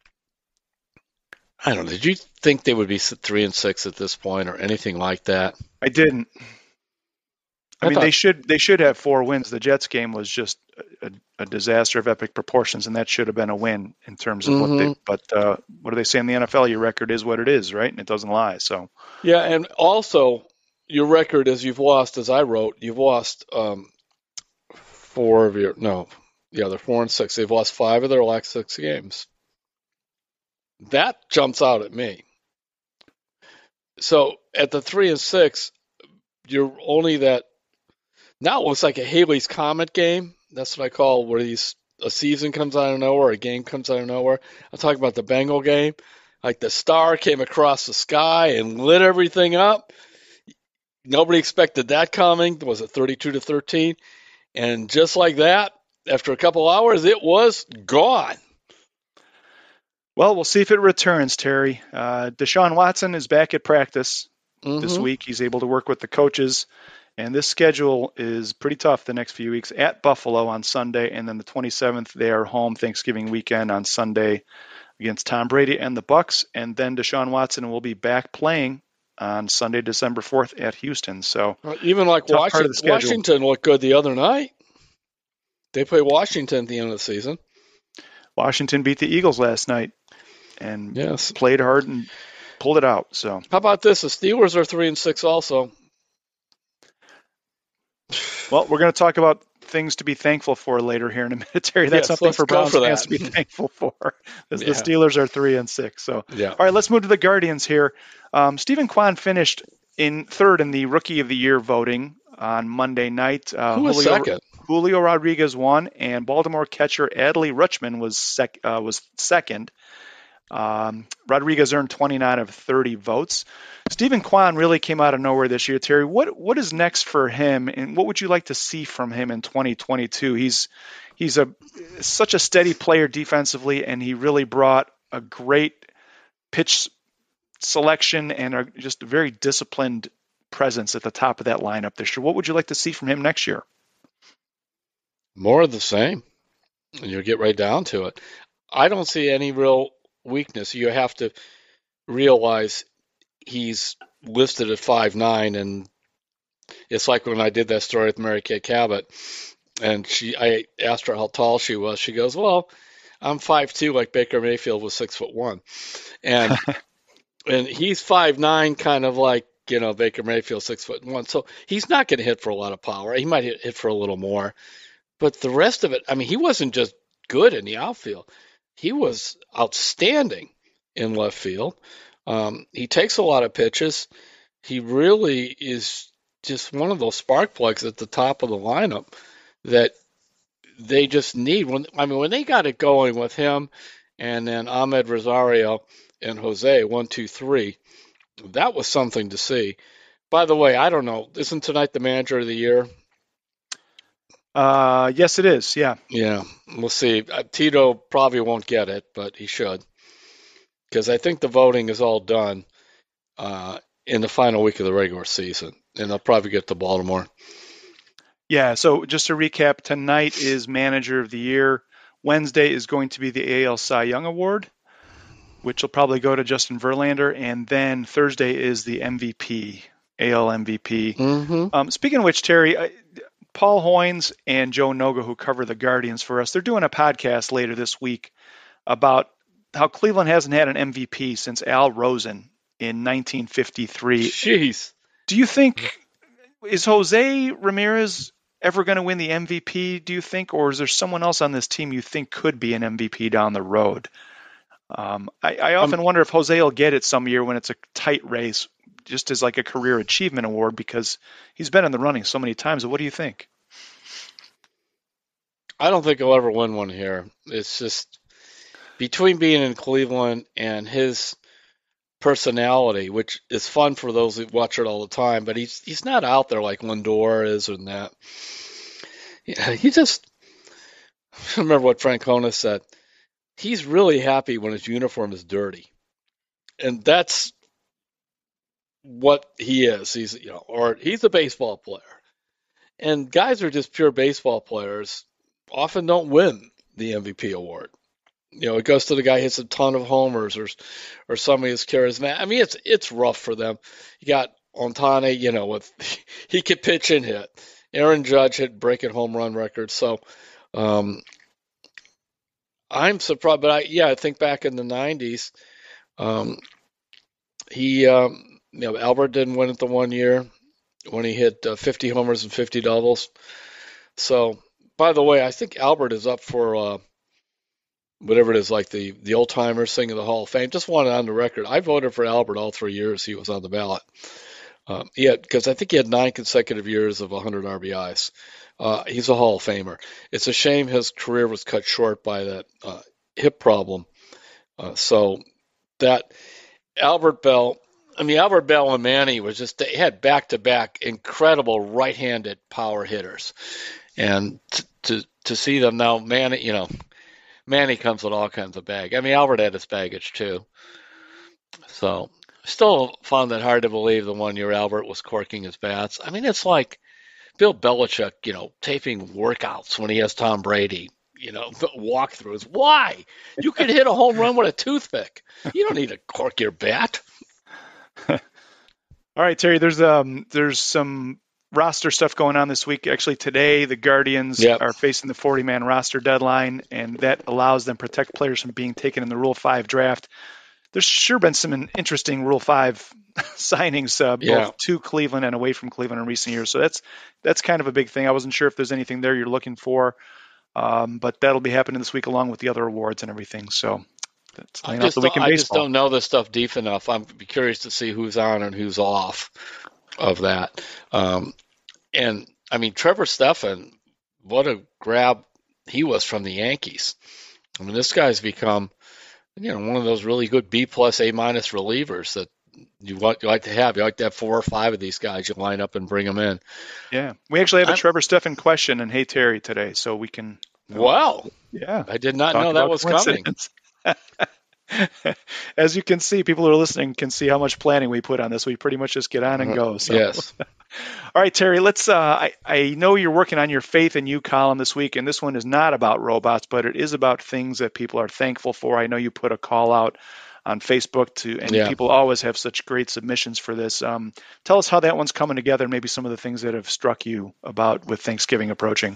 I don't know. Did you think they would be three and six at this point, or anything like that? I didn't. I, I mean, thought- they should they should have four wins. The Jets game was just a, a disaster of epic proportions, and that should have been a win in terms of what they. Mhm. But uh, what do they say in the N F L? Your record is what it is, right? And it doesn't lie. So Yeah, and also your record is you've lost, as I wrote, you've lost um, four of your no, yeah, they're four and six. They've lost five of their last six games. That jumps out at me. So at the three and six, you're only that. Now it looks like a Haley's Comet game. That's what I call where these a season comes out of nowhere, a game comes out of nowhere. I'm talking about the Bengal game. Like the star came across the sky and lit everything up. Nobody expected that coming. Was it thirty-two to thirteen? And just like that, after a couple hours, it was gone. well, we'll see if it returns, Terry. Uh, Deshaun Watson is back at practice this Mhm. week. He's able to work with the coaches. And this schedule is pretty tough the next few weeks. At Buffalo on Sunday, and then the twenty-seventh, they are home Thanksgiving weekend on Sunday against Tom Brady and the Bucks. And then Deshaun Watson will be back playing on Sunday, December fourth at Houston. So Even like Tough part of Washington, the schedule. Washington looked good the other night. They play Washington at the end of the season. Washington beat the Eagles last night and Yes. played hard and pulled it out. So How about this? The Steelers are three and six also. Well, we're going to talk about things to be thankful for later here in a minute, Terry. That's Yes, something for Browns for fans that. to be thankful for. As Yeah. The Steelers are three and six. So, Yeah. all right, let's move to the Guardians here. Um, Stephen Kwan finished in third in the Rookie of the Year voting on Monday night. Uh, Who was Julio, second? Julio Rodriguez won, and Baltimore catcher Adley Rutschman was sec- uh, was second. Um, Rodriguez earned twenty-nine of thirty votes. Stephen Kwan really came out of nowhere this year, Terry. What what is next for him, and what would you like to see from him in twenty twenty-two? He's he's a such a steady player defensively, and he really brought a great pitch selection and a, just a very disciplined presence at the top of that lineup this year. What would you like to see from him next year? More of the same. And you'll get right down to it. I don't see any real weakness. You have to realize he's listed at five nine, and it's like when I did that story with Mary Kay Cabot, and she, I asked her how tall she was. She goes, "Well, I'm five two, like Baker Mayfield was six foot one," and and he's five nine, kind of like, you know, Baker Mayfield six foot one. So he's not going to hit for a lot of power. He might hit, hit for a little more, but the rest of it, I mean, he wasn't just good in the outfield. He was outstanding in left field. Um, he takes a lot of pitches. He really is just one of those spark plugs at the top of the lineup that they just need. When I mean, when they got it going with him and then Ahmed Rosario and Jose, one, two, three, that was something to see. By the way, I don't know, isn't tonight the manager of the year? Uh, yes, it is. Yeah. Yeah, we'll see. Uh, Tito probably won't get it, but he should, because I think the voting is all done uh, in the final week of the regular season, and they'll probably get to Baltimore. Yeah, so just to recap, tonight is Manager of the Year. Wednesday is going to be the A L Cy Young Award, which will probably go to Justin Verlander, and then Thursday is the M V P, A L M V P. Mm-hmm. Um, speaking of which, Terry, I, Paul Hoynes and Joe Noga, who cover the Guardians for us, they're doing a podcast later this week about how Cleveland hasn't had an M V P since Al Rosen in nineteen fifty-three. Jeez. Do you think, is Jose Ramirez ever going to win the M V P, do you think, or is there someone else on this team you think could be an M V P down the road? Um, I, I often um, wonder if Jose will get it some year when it's a tight race, just as like a career achievement award, because he's been in the running so many times. What do you think? I don't think he'll ever win one here. It's just between being in Cleveland and his personality, which is fun for those who watch it all the time, but he's he's not out there like Lindor is or that. Yeah, he just, I remember what Francona said. He's really happy when his uniform is dirty, and that's what he is. He's, you know, or he's a baseball player, and guys who are just pure baseball players often don't win the M V P award. You know, it goes to the guy who hits a ton of homers, or or somebody who's charismatic. I mean, it's it's rough for them. You got Ohtani, you know, with he could pitch and hit. Aaron Judge hit breaking home run records. So um, I'm surprised, but I yeah, I think back in the nineties, um, he um, you know, Albert didn't win it the one year when he hit uh, fifty homers and fifty doubles. So, by the way, I think Albert is up for uh, whatever it is, like the, the old timers thing in the Hall of Fame. Just wanted on the record. I voted for Albert all three years he was on the ballot. Um, yeah, because I think he had nine consecutive years of one hundred R B Is. Uh, he's a Hall of Famer. It's a shame his career was cut short by that uh, hip problem. Uh, so that Albert Bell, I mean, Albert Bell and Manny was just, they had back-to-back incredible right-handed power hitters. And t- to to see them now, Manny, you know, Manny comes with all kinds of baggage. I mean, Albert had his baggage too. So still found it hard to believe the one year Albert was corking his bats. I mean, it's like Bill Belichick, you know, taping workouts when he has Tom Brady, you know, walkthroughs. Why? You could hit a home run with a toothpick. You don't need to cork your bat. All right, Terry, there's um there's some roster stuff going on this week. Actually, today the Guardians yep. are facing the forty-man roster deadline, and that allows them to protect players from being taken in the Rule five draft. there's sure been some interesting Rule Five signings, uh, both Yeah. to Cleveland and away from Cleveland in recent years. So that's that's kind of a big thing. I wasn't sure if there's anything there you're looking for, um, but that'll be happening this week along with the other awards and everything. So that's I laying out just, the week don't, in I just baseball. don't know this stuff deep enough. I'm curious to see who's on and who's off of that. Um, and, I mean, Trevor Stephan, what a grab he was from the Yankees. I mean, this guy's become, you know, one of those really good B plus, A minus relievers that you want you like to have. You like to have four or five of these guys. You line up and bring them in. Yeah, we actually have a I'm, Trevor Stephan question in Hey Terry today, so we can. Wow. Yeah, I did not talk know that about was coming. As you can see, people who are listening can see how much planning we put on this. We pretty much just get on and go. So. Yes. All right, Terry, let's, uh, I, I know you're working on your Faith in You column this week, and this one is not about robots, but it is about things that people are thankful for. I know you put a call out on Facebook to, and Yeah. people always have such great submissions for this. Um, tell us how that one's coming together and maybe some of the things that have struck you about with Thanksgiving approaching.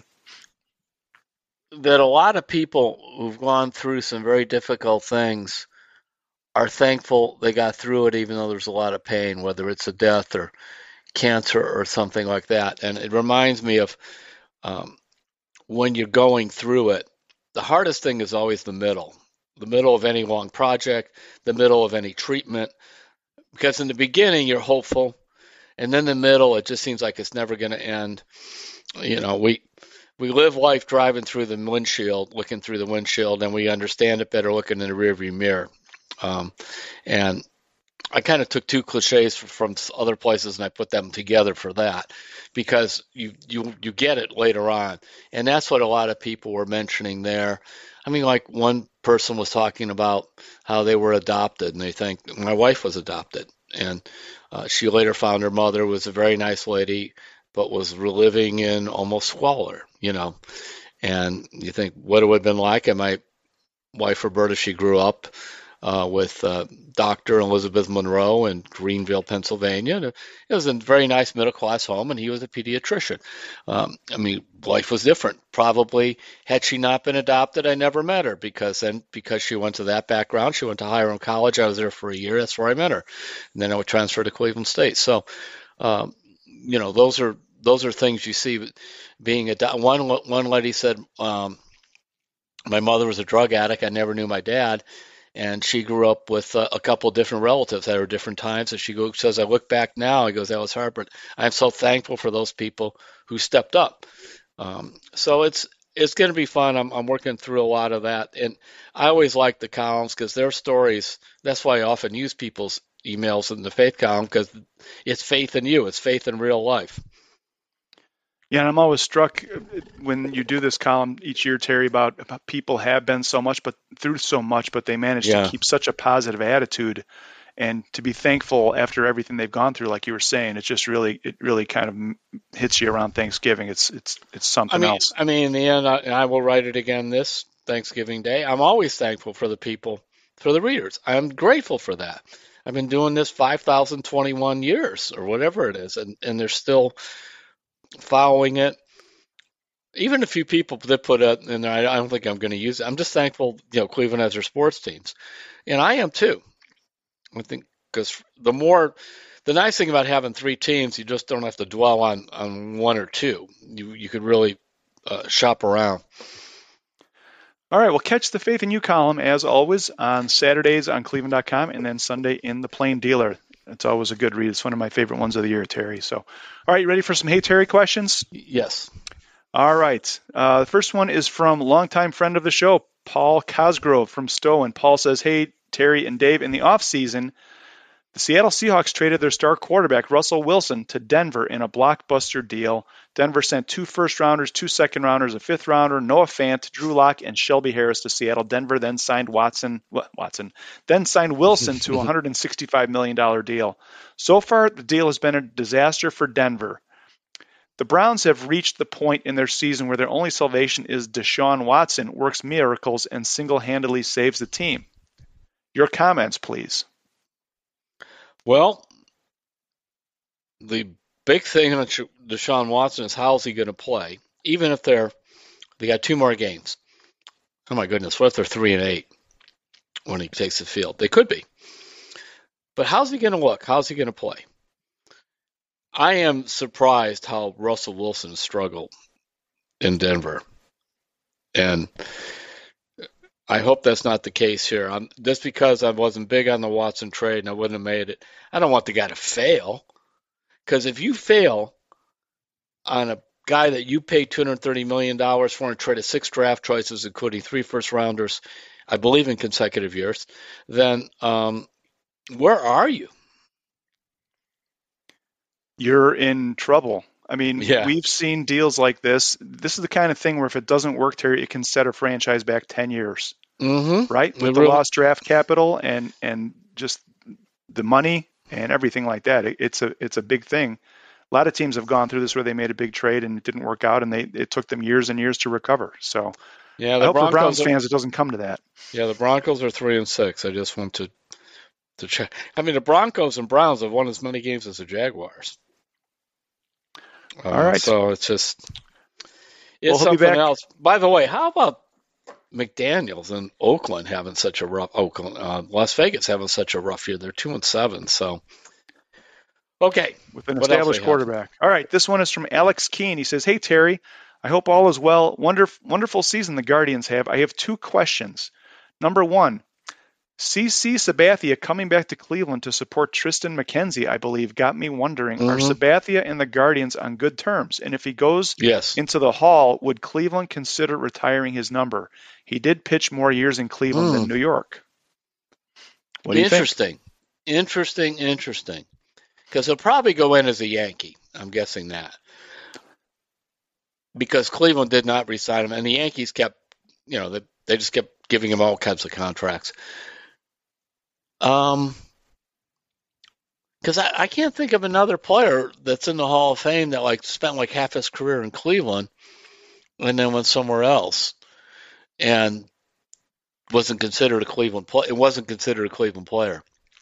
That a lot of people who've gone through some very difficult things are thankful they got through it, even though there's a lot of pain, whether it's a death or cancer or something like that. And it reminds me of um, when you're going through it, the hardest thing is always the middle, the middle of any long project, the middle of any treatment, because in the beginning you're hopeful, and then the middle, it just seems like it's never going to end. You know, we we live life driving through the windshield, looking through the windshield, and we understand it better looking in the rearview mirror. Um, and I kind of took two cliches from other places and I put them together for that, because you, you, you get it later on. And that's what a lot of people were mentioning there. I mean, like one person was talking about how they were adopted, and they think my wife was adopted. And uh, she later found her mother was a very nice lady, but was living in almost squalor, you know. And you think, what it would have been like? And my wife, Roberta, she grew up Uh, with uh, Doctor Elizabeth Monroe in Greenville, Pennsylvania. It was a very nice middle-class home, and he was a pediatrician. Um, I mean, life was different. Probably, had she not been adopted, I never met her, because then, because she went to that background, she went to Hiram College. I was there for a year. That's where I met her. And then I would transfer to Cleveland State. So, um, you know, those are those are things you see being adopted. One, one lady said, um, my mother was a drug addict. I never knew my dad. And she grew up with uh, a couple of different relatives at her different times. And she goes, says, I look back now, he goes, that was hard, but I'm so thankful for those people who stepped up. Um, so it's it's going to be fun. I'm, I'm working through a lot of that. And I always like the columns because their stories, that's why I often use people's emails in the faith column, because it's faith in you. It's faith in real life. Yeah, and I'm always struck when you do this column each year, Terry, about, about people have been so much, but through so much, but they manage Yeah. to keep such a positive attitude and to be thankful after everything they've gone through. Like you were saying, it's just really, it really kind of hits you around Thanksgiving. It's, it's, it's something I mean, else. I mean, in the end, I, and I will write it again this Thanksgiving Day. I'm always thankful for the people, for the readers. I'm grateful for that. I've been doing this five thousand twenty-one years or whatever it is, and, and they're still following it. Even a few people that put it in there, I don't think I'm going to use it. I'm just thankful, you know, Cleveland has their sports teams. And I am too. I think because the more, the nice thing about having three teams, you just don't have to dwell on, on one or two. You you could really uh, shop around. All right, well, catch the Faith in You column, as always, on Saturdays on Cleveland dot com and then Sunday in the Plain Dealer. It's always a good read. It's one of my favorite ones of the year, Terry. So, all right, you ready for some Hey Terry questions? Yes. All right. Uh, the first one is from longtime friend of the show, Paul Cosgrove from Stowe. And Paul says, hey, Terry and Dave, in the offseason, the Seattle Seahawks traded their star quarterback, Russell Wilson, to Denver in a blockbuster deal. Denver sent two first-rounders, two second-rounders, a fifth-rounder, Noah Fant, Drew Lock, and Shelby Harris to Seattle. Denver then signed Watson, Watson, then signed Wilson to a one hundred sixty-five million dollars deal. So far, the deal has been a disaster for Denver. The Browns have reached the point in their season where their only salvation is Deshaun Watson works miracles and single-handedly saves the team. Your comments, please. Well, the big thing on Deshaun Watson is how is he going to play? Even if they're they got two more games. Oh my goodness, what if they're three and eight? when he takes the field. They could be. But how's he going to look? How's he going to play? I am surprised how Russell Wilson struggled in Denver. And I hope that's not the case here. I'm, just because I wasn't big on the Watson trade and I wouldn't have made it, I don't want the guy to fail. Because if you fail on a guy that you paid two hundred thirty million dollars for and traded six draft choices, including three first-rounders, I believe in consecutive years, then um, where are you? You're in trouble. I mean, Yeah. we've seen deals like this. This is the kind of thing where if it doesn't work, Terry, it can set a franchise back ten years, Mm-hmm. right? With It the really- lost draft capital and and just the money and everything like that. It, it's a it's a big thing. A lot of teams have gone through this where they made a big trade and it didn't work out, and they it took them years and years to recover. So Yeah, I the hope for Browns Broncos. Are, fans it doesn't come to that. yeah, the Broncos are three and six. I just want to to check. I mean, the Broncos and Browns have won as many games as the Jaguars. Uh, All right. So it's just it's Well, he'll be something back. else. By the way, how about McDaniels in Oakland having such a rough Oakland, uh, Las Vegas having such a rough year? They're two and seven. So okay, With an What else established we have? quarterback. All right, this one is from Alex Keene. He says, "Hey Terry, I hope all is well. Wonderful, wonderful season the Guardians have. I have two questions. Number one, C C Sabathia coming back to Cleveland to support Tristan McKenzie, I believe, got me wondering, are Mhm. Sabathia and the Guardians on good terms? And if he goes yes, into the Hall, would Cleveland consider retiring his number? He did pitch more years in Cleveland than Mm. New York." What do you think? interesting, interesting, interesting. Because he'll probably go in as a Yankee. I'm guessing that. Because Cleveland did not re-sign him, and the Yankees kept, you know, they, they just kept giving him all kinds of contracts. Um, because I, I can't think of another player that's in the Hall of Fame that like spent like half his career in Cleveland and then went somewhere else and wasn't considered a Cleveland play. It wasn't considered a Cleveland player.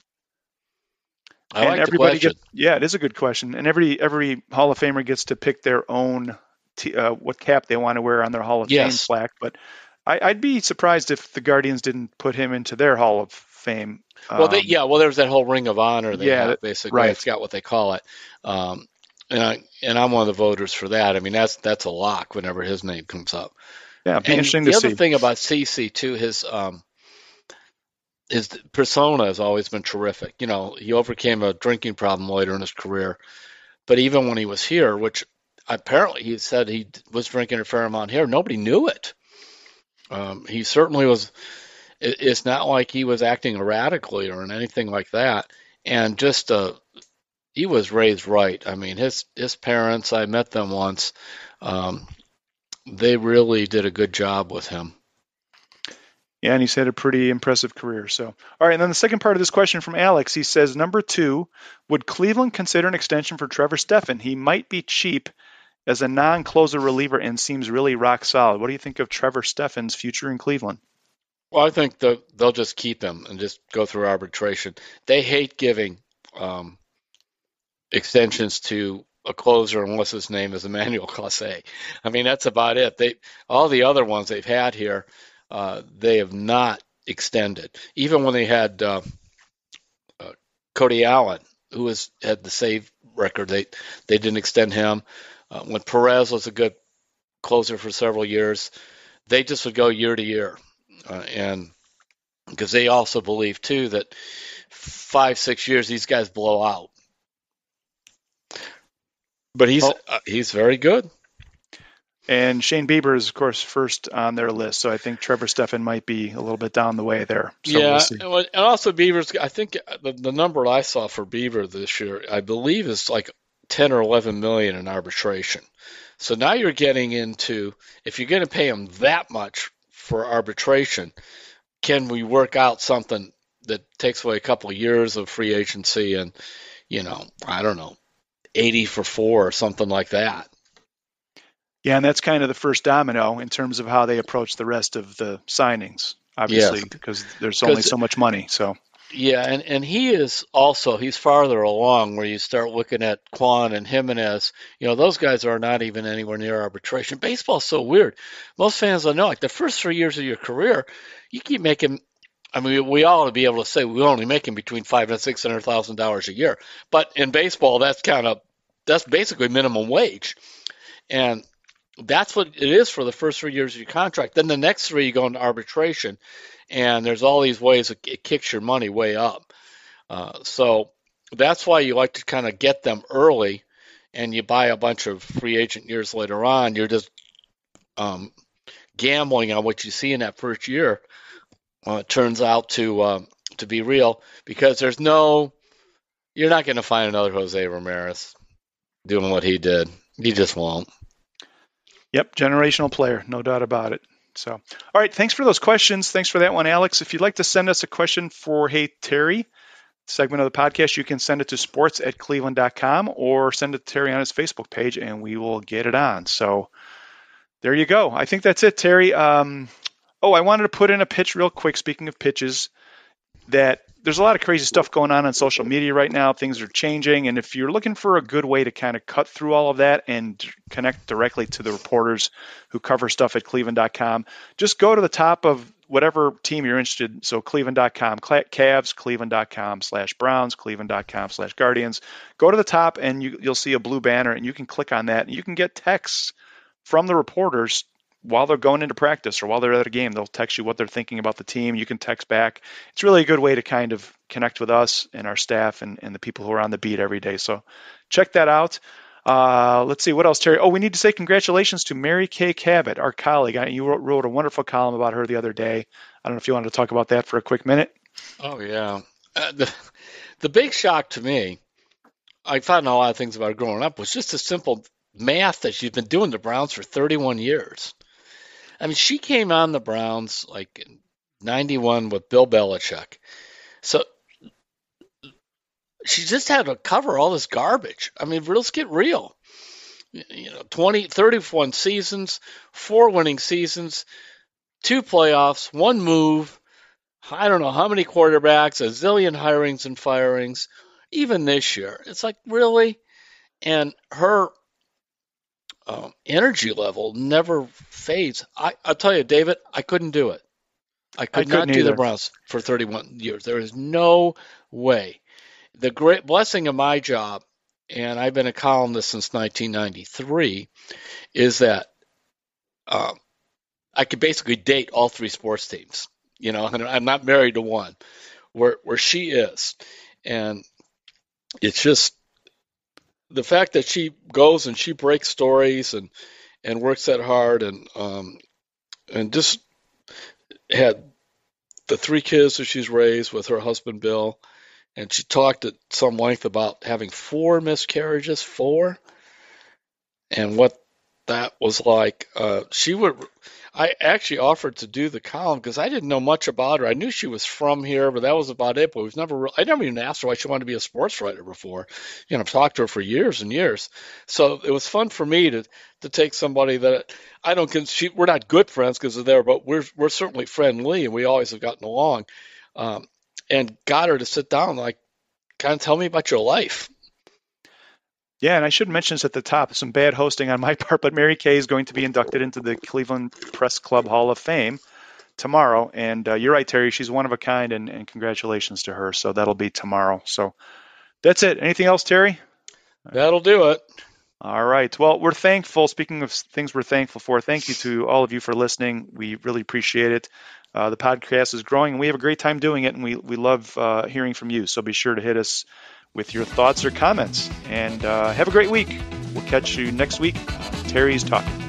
I and like the everybody question. gets, yeah, it is a good question. And every every Hall of Famer gets to pick their own t- uh, what cap they want to wear on their Hall of Yes. Fame plaque. But I, I'd be surprised if the Guardians didn't put him into their Hall of Fame. Well, they, Um, yeah, well, there's that whole Ring of Honor they Yeah, have, that- basically. I right. forgot what they call it. Um, and I and I'm one of the voters for that. I mean, that's that's a lock whenever his name comes up. yeah, it'd be And interesting the to other see. thing about CeCe too, his um, his persona has always been terrific. You know, he overcame a drinking problem later in his career, but even when he was here, which apparently he said he was drinking a fair amount here, nobody knew it. Um, he certainly was. it- It's not like he was acting erratically or anything like that. And just uh, he was raised right. I mean, his his parents, I met them once. Um, they really did a good job with him. Yeah, and he's had a pretty impressive career. So, all right, and then the second part of this question from Alex, he says, number two, would Cleveland consider an extension for Trevor Stephan? He might be cheap as a non-closer reliever and seems really rock solid. What do you think of Trevor Stephan's future in Cleveland? Well, I think the, they'll just keep him and just go through arbitration. They hate giving um, extensions to a closer unless his name is Emmanuel Clase. I mean, that's about it. They all the other ones they've had here, uh, they have not extended. Even when they had uh, uh, Cody Allen, who was had the save record, they they didn't extend him. Uh, when Perez was a good closer for several years, they just would go year to year, uh, and because they also believe too that five six years these guys blow out. But he's Well- uh, he's very good. And Shane Bieber is, of course, first on their list. So I think Trevor Stephan might be a little bit down the way there. So yeah, we'll see. and what- and also Beaver's. I think the, the number I saw for Beaver this year, I believe, is like ten or eleven million in arbitration. So now you're getting into, if you're going to pay him that much for arbitration, can we work out something that takes away a couple of years of free agency and, you know, I don't know, eighty for four or something like that. Yeah, and that's kind of the first domino in terms of how they approach the rest of the signings, obviously, because there's only 'Cause- so much money. So Yeah, and, and he is also, he's farther along where you start looking at Quan and Jimenez. You know, those guys are not even anywhere near arbitration. Baseball's so weird. Most fans don't know, like the first three years of your career, you keep making I mean, we ought to be able to say we're only making between five and six hundred thousand dollars a year. But in baseball, that's kind of that's basically minimum wage, and that's what it is for the first three years of your contract. Then the next three, you go into arbitration, and there's all these ways it, it kicks your money way up. Uh, so that's why you like to kind of get them early, and you buy a bunch of free agent years later on. You're just um, gambling on what you see in that first year. Uh, it turns out to um, to be real, because there's no, you're not going to find another Jose Ramirez doing what he did. You just won't. Yep, generational player, no doubt about it. So, all right, thanks for those questions. Thanks for that one, Alex. If you'd like to send us a question for Hey Terry segment of the podcast, you can send it to sports at cleveland dot com or send it to Terry on his Facebook page, and we will get it on. So there you go. I think that's it, Terry. Um, oh, I wanted to put in a pitch real quick, speaking of pitches, that there's a lot of crazy stuff going on on social media right now. Things are changing. And if you're looking for a good way to kind of cut through all of that and connect directly to the reporters who cover stuff at cleveland dot com, just go to the top of whatever team you're interested in. So cleveland dot com, Cavs, cleveland dot com slash Browns, cleveland dot com slash Guardians. Go to the top and you, you'll see a blue banner, and you can click on that, and you can get texts from the reporters while they're going into practice or while they're at a game. They'll text you what they're thinking about the team. You can text back. It's really a good way to kind of connect with us and our staff and, and the people who are on the beat every day. So check that out. Uh, let's see, what else, Terry? Oh, we need to say congratulations to Mary Kay Cabot, our colleague. You wrote, wrote a wonderful column about her the other day. I don't know if you wanted to talk about that for a quick minute. Oh, yeah. Uh, the, the big shock to me, I found a lot of things about her growing up, was just a simple math that she's been doing the Browns for thirty-one years. I mean, she came on the Browns like in ninety-one with Bill Belichick. So she just had to cover all this garbage. I mean, let's get real. You know, twenty, thirty-one seasons, four winning seasons, two playoffs, one move. I don't know how many quarterbacks, a zillion hirings and firings, even this year. It's like, really? And her Um, energy level never fades. I, I'll tell you, David, I couldn't do it. I could I not do either. The Browns for thirty-one years. There is no way. The great blessing of my job, and I've been a columnist since nineteen ninety-three, is that um, I could basically date all three sports teams. You know, and I'm not married to one, where where she is, and it's just. The fact that she goes and she breaks stories and, and works that hard and um, and just had the three kids that she's raised with her husband Bill, and she talked at some length about having four miscarriages, four, and what that was like. Uh, she would. I actually offered to do the column because I didn't know much about her. I knew she was from here, but that was about it. But it was never. I never even asked her why she wanted to be a sports writer before. You know, I've talked to her for years and years. So it was fun for me to to take somebody that I don't. She, we're not good friends because of there, but we're we're certainly friendly, and we always have gotten along. Um, and got her to sit down, and like, kind of tell me about your life. Yeah, and I should mention this at the top. Some bad hosting on my part, but Mary Kay is going to be inducted into the Cleveland Press Club Hall of Fame tomorrow. And uh, you're right, Terry. She's one of a kind, and, and congratulations to her. So that'll be tomorrow. So that's it. Anything else, Terry? That'll do it. All right. Well, we're thankful. Speaking of things we're thankful for, thank you to all of you for listening. We really appreciate it. Uh, the podcast is growing, and we have a great time doing it, and we, we love uh, hearing from you. So be sure to hit us with your thoughts or comments. And uh, have a great week. We'll catch you next week. Terry's Talking.